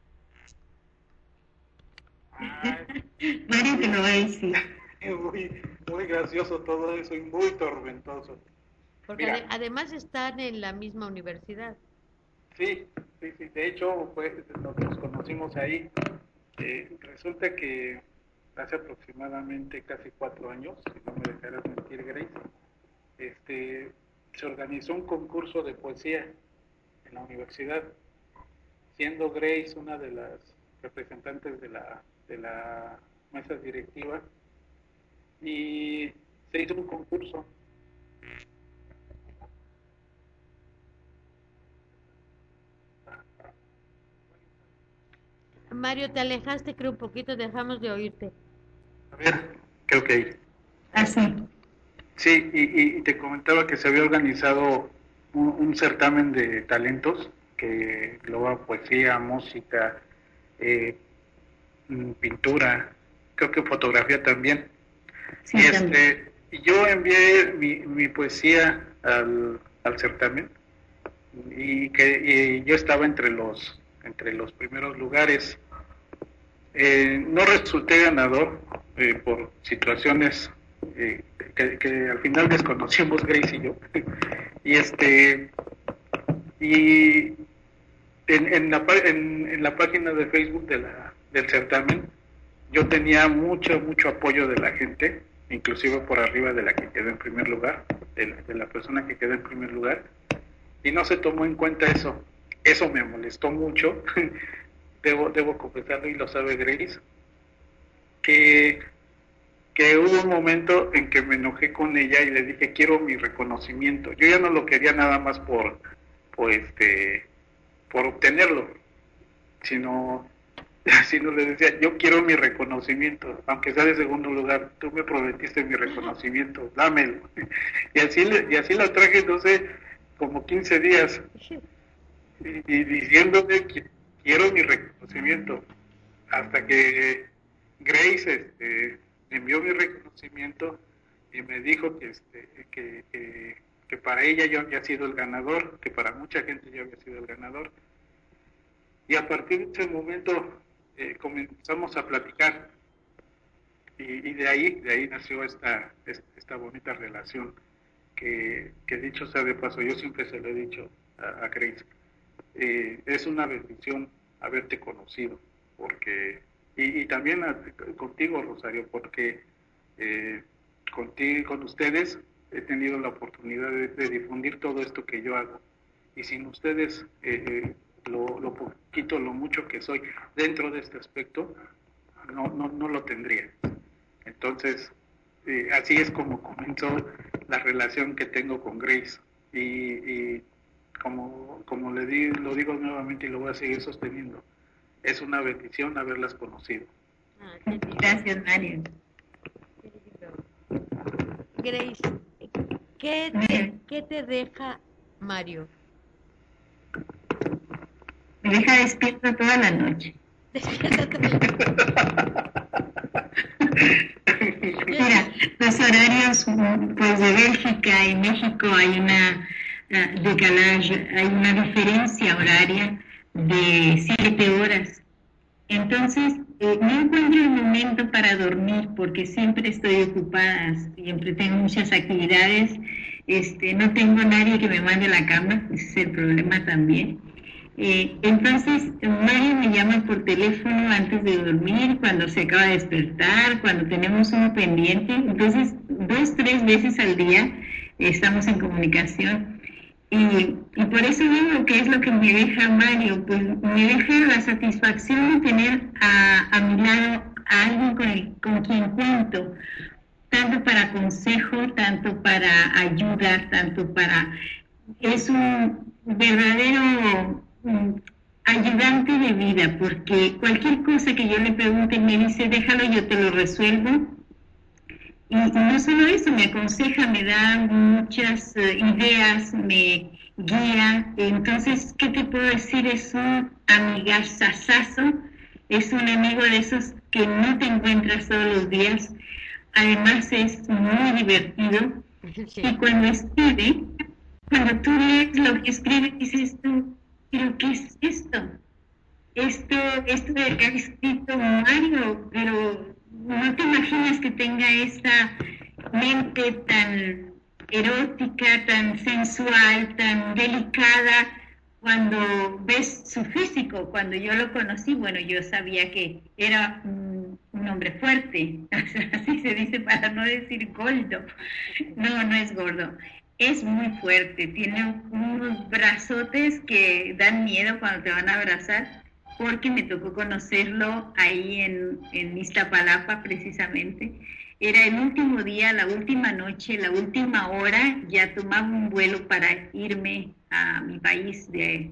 Mario te lo va a decir. Muy gracioso todo eso y muy tormentoso. Porque además están en la misma universidad. Sí. De hecho, nos conocimos ahí. Resulta que hace aproximadamente casi 4 años, si no me dejarás mentir, Grace, se organizó un concurso de poesía en la universidad, siendo Grace una de las representantes de la mesa directiva, y se hizo un concurso. Mario, te alejaste, creo, un poquito, dejamos de oírte. A ver, creo que... Así. Sí, y te comentaba que se había organizado un certamen de talentos que engloba poesía, música, pintura, creo que fotografía también. Sí, y yo envié mi poesía al certamen y yo estaba entre los primeros lugares. No resulté ganador por situaciones que al final desconocimos Grace y yo. y en la página de Facebook del certamen yo tenía mucho apoyo de la gente inclusive por arriba de la que quedó en primer lugar, de la persona que quedó en primer lugar, y no se tomó en cuenta eso. Eso me molestó mucho, debo confesarlo, y lo sabe Grace, que hubo un momento en que me enojé con ella y le dije, quiero mi reconocimiento. Yo ya no lo quería nada más por obtenerlo, sino le decía, yo quiero mi reconocimiento, aunque sea de segundo lugar, tú me prometiste mi reconocimiento, dámelo. Y así la traje, no sé, como 15 días, y diciéndome que quiero mi reconocimiento, hasta que Grace envió mi reconocimiento y me dijo que para ella yo había sido el ganador, que para mucha gente yo había sido el ganador. Y a partir de ese momento comenzamos a platicar, y de ahí nació esta bonita relación que dicho sea de paso, yo siempre se lo he dicho a Grace, es una bendición haberte conocido, porque y también contigo, Rosario, porque con ustedes he tenido la oportunidad de difundir todo esto que yo hago, y sin ustedes lo poquito, lo mucho que soy dentro de este aspecto, no lo tendría. Entonces, así es como comenzó la relación que tengo con Grace, y como lo digo nuevamente y lo voy a seguir sosteniendo, es una bendición haberlas conocido. Gracias, Mario. Grace, ¿qué te deja Mario? Me deja despierta toda la noche. Mira, los horarios pues de Bélgica y México hay una decalage, hay una diferencia horaria de 7 horas. Entonces, no encuentro el momento para dormir porque siempre estoy ocupada, siempre tengo muchas actividades, no tengo nadie que me mande a la cama, ese es el problema también. Entonces, Mario me llama por teléfono antes de dormir, cuando se acaba de despertar, cuando tenemos un pendiente. Entonces, 2-3 veces al día estamos en comunicación. Y por eso digo que es lo que me deja Mario, pues me deja la satisfacción de tener a mi lado a alguien con quien cuento, tanto para consejo, tanto para ayuda, tanto para... Es un verdadero ayudante de vida, porque cualquier cosa que yo le pregunte me dice, déjalo, yo te lo resuelvo. Y no solo eso, me aconseja, me da muchas ideas, me guía. Entonces, ¿qué te puedo decir? Es un amigazazazo, es un amigo de esos que no te encuentras todos los días. Además, es muy divertido. Sí. Y cuando escribe, cuando tú lees lo que escribe, dices tú, ¿pero qué es esto? Esto que ha escrito Mario, pero no te imaginas que tenga esa mente tan erótica, tan sensual, tan delicada. Cuando ves su físico, cuando yo lo conocí, bueno, yo sabía que era un hombre fuerte, así se dice para no decir gordo. No es gordo. Es muy fuerte, tiene unos brazotes que dan miedo cuando te van a abrazar, porque me tocó conocerlo ahí en Iztapalapa precisamente. Era el último día, la última noche, la última hora, ya tomaba un vuelo para irme a mi país de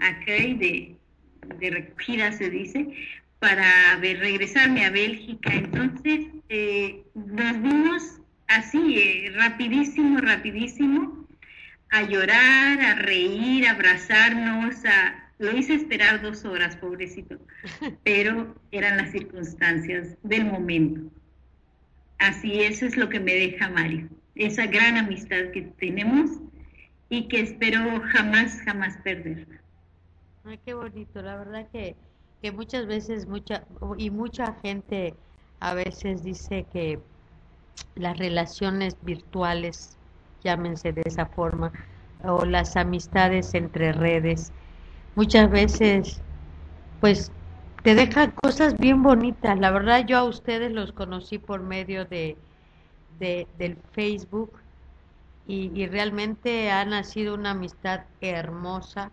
recogida, se dice, para regresarme a Bélgica. Entonces nos vimos así, rapidísimo, a llorar, a reír, a abrazarnos, lo hice esperar 2 horas, pobrecito, pero eran las circunstancias del momento. Así, eso es lo que me deja Mario, esa gran amistad que tenemos y que espero jamás perderla. Ay, qué bonito, la verdad que muchas veces, mucha gente a veces dice que las relaciones virtuales, llámense de esa forma, o las amistades entre redes, muchas veces pues te dejan cosas bien bonitas. La verdad, yo a ustedes los conocí por medio de del Facebook y realmente ha nacido una amistad hermosa.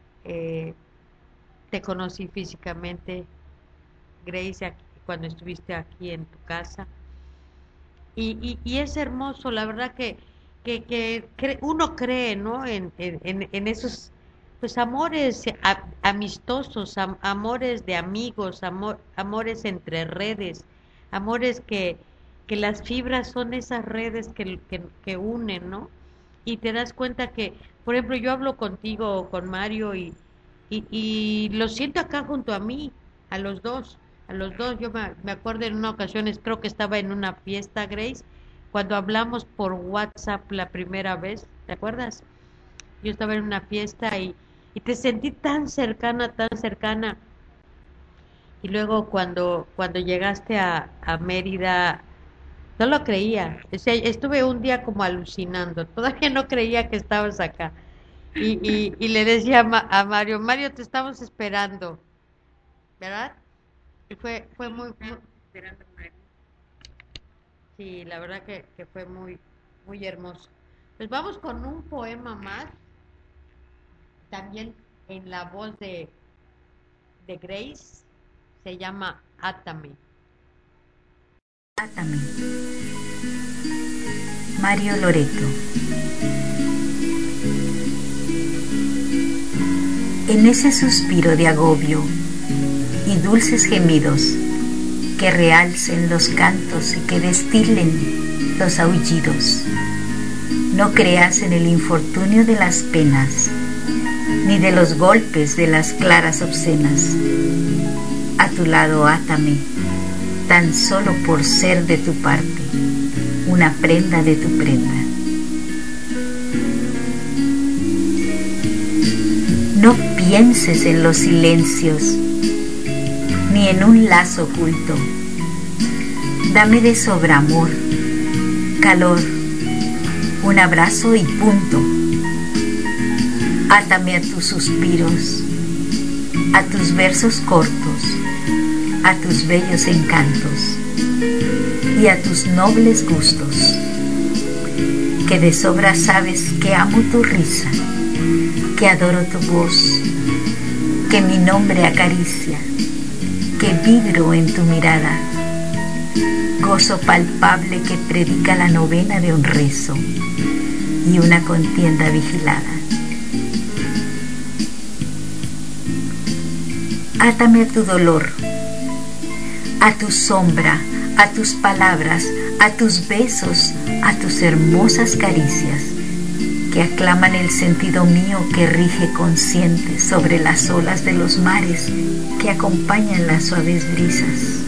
Te conocí físicamente, Grace, cuando estuviste aquí en tu casa. Y es hermoso, la verdad que uno cree, ¿no? En esos pues amores amistosos, amores de amigos, amores entre redes, amores que las fibras son esas redes que unen, ¿no? Y te das cuenta que, por ejemplo, yo hablo contigo o con Mario y lo siento acá junto a mí, a los dos. Yo me acuerdo en una ocasión, creo que estaba en una fiesta, Grace, cuando hablamos por WhatsApp la primera vez, ¿te acuerdas? Yo estaba en una fiesta y te sentí tan cercana, y luego cuando llegaste a Mérida, no lo creía, o sea, estuve un día como alucinando, todavía no creía que estabas acá, y le decía a Mario, te estamos esperando, ¿verdad? Y fue muy sí, la verdad que fue muy, muy hermoso. Pues vamos con un poema más, también en la voz de Grace, se llama Átame. Átame. Mario Loreto. En ese suspiro de agobio y dulces gemidos que realcen los cantos y que destilen los aullidos, no creas en el infortunio de las penas, ni de los golpes de las claras obscenas. A tu lado átame, tan solo por ser de tu parte, una prenda de tu prenda. No pienses en los silencios, ni en un lazo oculto. Dame de sobra amor, calor, un abrazo y punto. Átame a tus suspiros, a tus versos cortos, a tus bellos encantos y a tus nobles gustos, que de sobra sabes que amo tu risa, que adoro tu voz, que mi nombre acaricia, que vibro en tu mirada, gozo palpable que predica la novena de un rezo y una contienda vigilada. Átame a tu dolor, a tu sombra, a tus palabras, a tus besos, a tus hermosas caricias, que aclaman el sentido mío que rige consciente sobre las olas de los mares que acompañan las suaves brisas.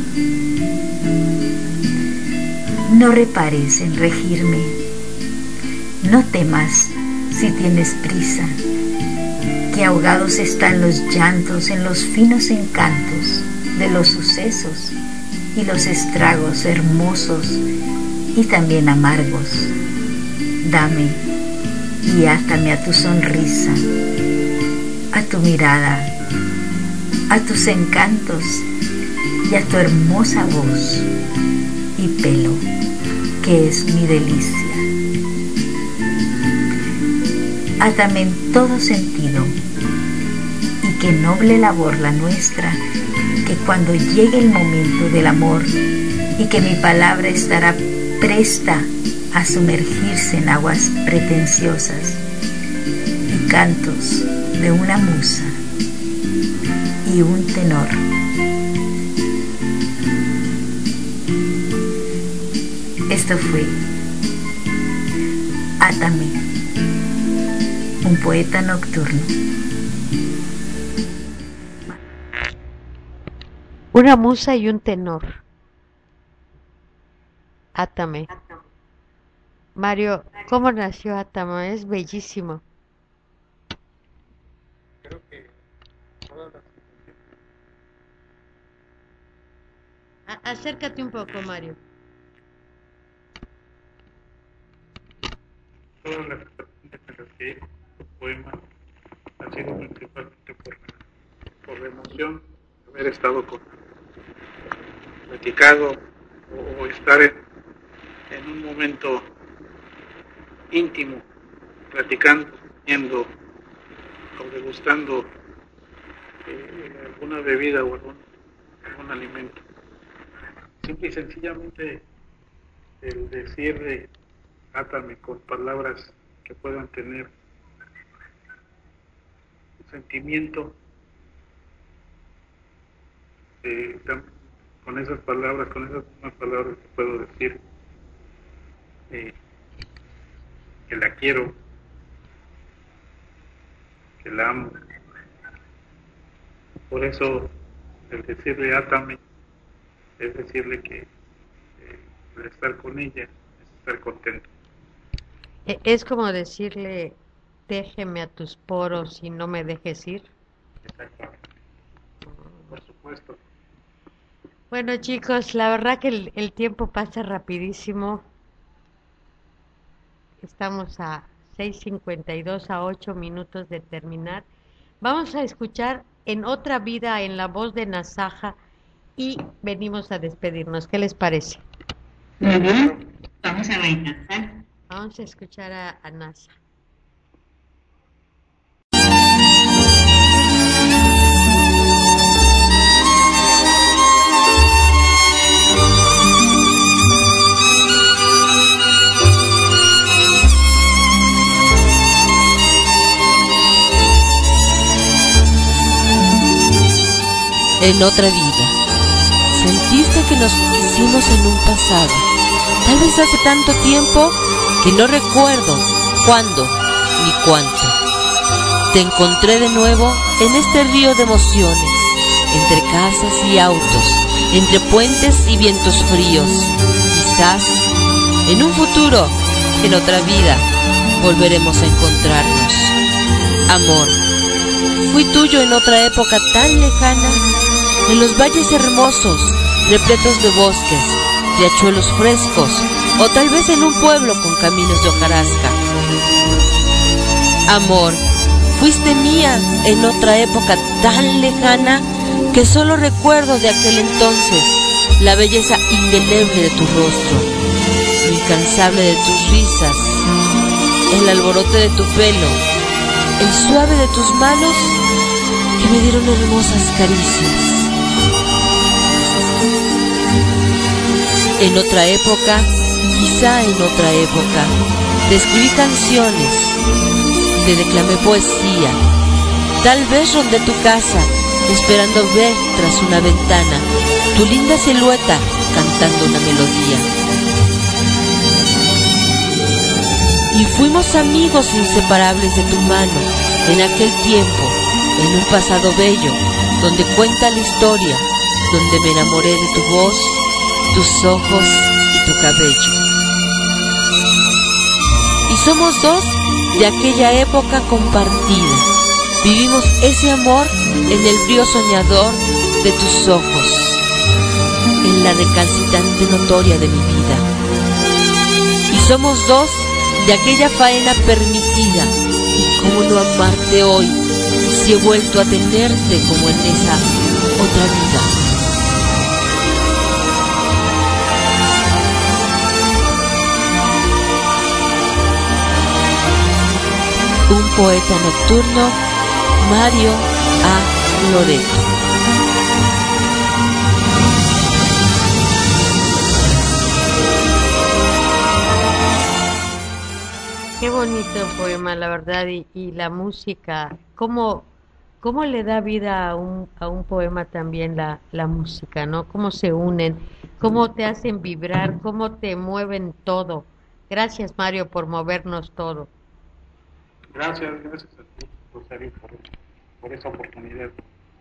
No repares en regirme, no temas si tienes prisa, que ahogados están los llantos en los finos encantos de los sucesos y los estragos hermosos y también amargos. Dame y átame a tu sonrisa, a tu mirada, a tus encantos y a tu hermosa voz y pelo, que es mi delicia. Átame en todo sentido, y qué noble labor la nuestra, que cuando llegue el momento del amor y que mi palabra estará presta a sumergirse en aguas pretenciosas y cantos de una musa y un tenor. Esto fue Átame, un poeta nocturno. Una musa y un tenor. Átame. Mario, ¿cómo nació Átame? Es bellísimo. Creo que todas las... Acércate un poco, Mario. Todas las que el poema ha sido principalmente por la emoción de haber estado platicado o estar en un momento momento íntimo, platicando, comiendo o degustando alguna bebida o algún alimento. Simple y sencillamente el decir átame con palabras que puedan tener un sentimiento, con esas mismas palabras que puedo decir que la quiero, que la amo. Por eso el decirle átame es decirle que el estar con ella es estar contento. Es como decirle, déjeme a tus poros y no me dejes ir. Exactamente. Por supuesto. Bueno, chicos, la verdad que el tiempo pasa rapidísimo. Estamos a 6:52, a 8 minutos de terminar. Vamos a escuchar En otra vida, en la voz de Nasaja, y venimos a despedirnos. ¿Qué les parece? Muy bien, vamos a bailar. Vamos a escuchar a Nasa. En otra vida, sentiste que nos quisimos en un pasado, tal vez hace tanto tiempo que no recuerdo cuándo ni cuánto. Te encontré de nuevo en este río de emociones, entre casas y autos, entre puentes y vientos fríos. Quizás, en un futuro, en otra vida, volveremos a encontrarnos. Amor, fui tuyo en otra época tan lejana, en los valles hermosos, repletos de bosques, riachuelos frescos, o tal vez en un pueblo con caminos de hojarasca. Amor, fuiste mía en otra época tan lejana que solo recuerdo de aquel entonces la belleza indeleble de tu rostro, lo incansable de tus risas, el alborote de tu pelo, el suave de tus manos que me dieron hermosas caricias. En otra época, quizá en otra época, te escribí canciones, te declamé poesía, tal vez rondé tu casa, esperando ver tras una ventana tu linda silueta cantando una melodía. Y fuimos amigos inseparables de tu mano en aquel tiempo, en un pasado bello, donde cuenta la historia, donde me enamoré de tu voz, tus ojos y tu cabello. Y somos dos de aquella época compartida. Vivimos ese amor en el frío soñador de tus ojos, en la recalcitrante notoria de mi vida. Y somos dos de aquella faena permitida. Y cómo no amarte hoy, si he vuelto a tenerte como en esa otra vida. Un poeta nocturno, Mario A. Loreto. Qué bonito poema, la verdad, y la música, cómo le da vida a un poema también la música, ¿no? Cómo se unen, cómo te hacen vibrar, cómo te mueven todo. Gracias, Mario, por movernos todo. Gracias a ti, Rosario, por esa oportunidad.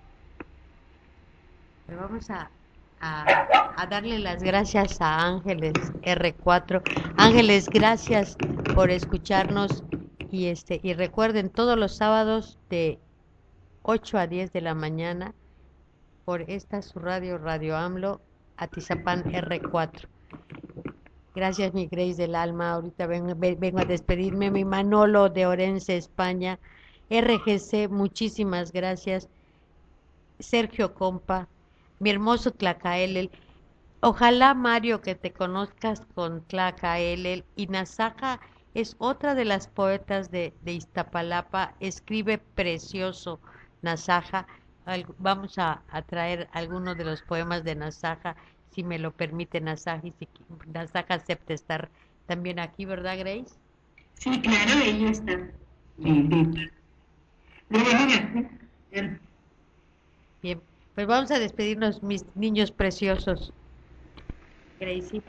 Pero vamos a darle las gracias a Ángeles R4. Ángeles, gracias por escucharnos y recuerden todos los sábados de 8 a 10 de la mañana por esta su Radio AMLO, Atizapán R4. Gracias, mi Grace del alma. Ahorita vengo a despedirme. Mi Manolo de Orense, España. RGC, muchísimas gracias. Sergio Compa, mi hermoso Tlacael. Ojalá, Mario, que te conozcas con Tlacaelel. Y Nazaja es otra de las poetas de Iztapalapa, escribe precioso Nazaja. Vamos a traer algunos de los poemas de Nazaja, si me lo permite Nazaja, y si Nazaja acepta estar también aquí, ¿verdad, Grace? Sí, claro, ella está. Bien, pues vamos a despedirnos, mis niños preciosos. Gracie.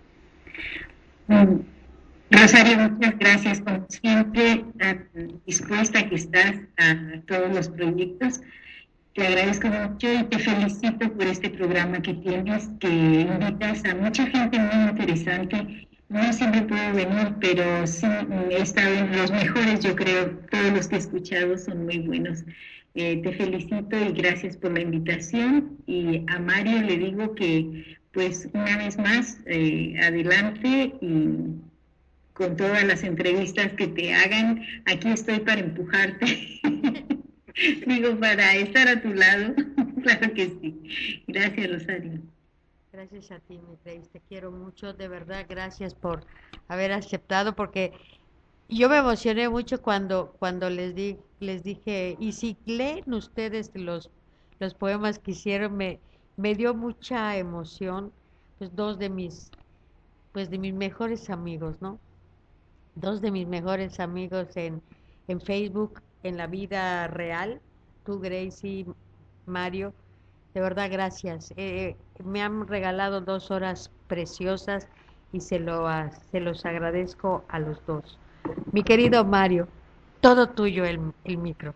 Rosario, muchas gracias, como siempre, dispuesta que estás a todos los proyectos. Te agradezco mucho y te felicito por este programa que tienes, que invitas a mucha gente muy interesante. No siempre puedo venir, pero sí he estado en los mejores, yo creo. Todos los que he escuchado son muy buenos. Te felicito y gracias por la invitación. Y a Mario le digo que, pues, una vez más, adelante y con todas las entrevistas que te hagan. Aquí estoy para empujarte. Digo, para estar a tu lado. Claro que sí. Gracias, Rosario. Gracias a ti, mi Grace, te quiero mucho, de verdad, gracias por haber aceptado, porque yo me emocioné mucho cuando les dije, y si leen ustedes los poemas que hicieron, me dio mucha emoción, pues dos de mis mejores amigos, ¿no? Dos de mis mejores amigos en Facebook, en la vida real, tú, Grace y Mario. De verdad, gracias. Me han regalado 2 horas preciosas y se los agradezco a los dos. Mi querido Mario, todo tuyo el micro.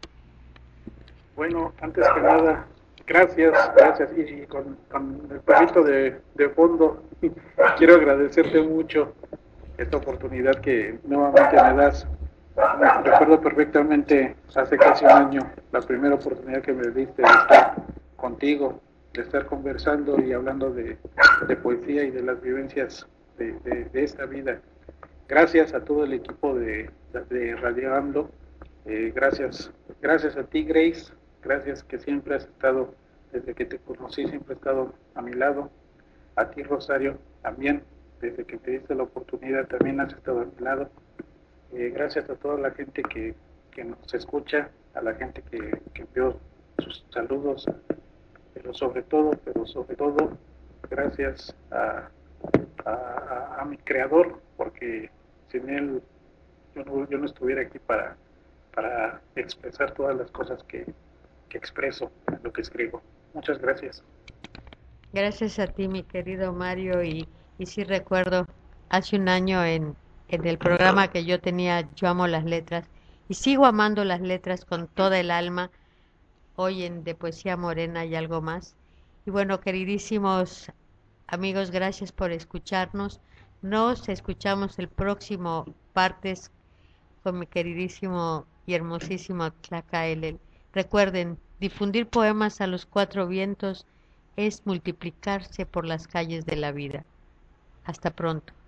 Bueno, antes que nada, gracias. Y con el proyecto de fondo, quiero agradecerte mucho esta oportunidad que nuevamente me das. Recuerdo perfectamente hace casi un año la primera oportunidad que me diste de estar contigo, de estar conversando y hablando de poesía y de las vivencias de esta vida. Gracias a todo el equipo de Radio AMLO, gracias a ti, Grace, gracias que siempre has estado, desde que te conocí, siempre has estado a mi lado. A ti, Rosario, también, desde que te diste la oportunidad, también has estado a mi lado. Gracias a toda la gente que nos escucha, a la gente que envió sus saludos, pero sobre todo, gracias a mi creador, porque sin él yo no estuviera aquí para expresar todas las cosas que expreso en lo que escribo. Muchas gracias. Gracias a ti, mi querido Mario, y sí recuerdo hace un año en el programa que yo tenía, Yo Amo las Letras, y sigo amando las letras con toda el alma, hoy en De Poesía Morena y algo más. Y bueno, queridísimos amigos, gracias por escucharnos. Nos escuchamos el próximo martes con mi queridísimo y hermosísimo Tlacaelel. Recuerden, difundir poemas a los 4 vientos es multiplicarse por las calles de la vida. Hasta pronto.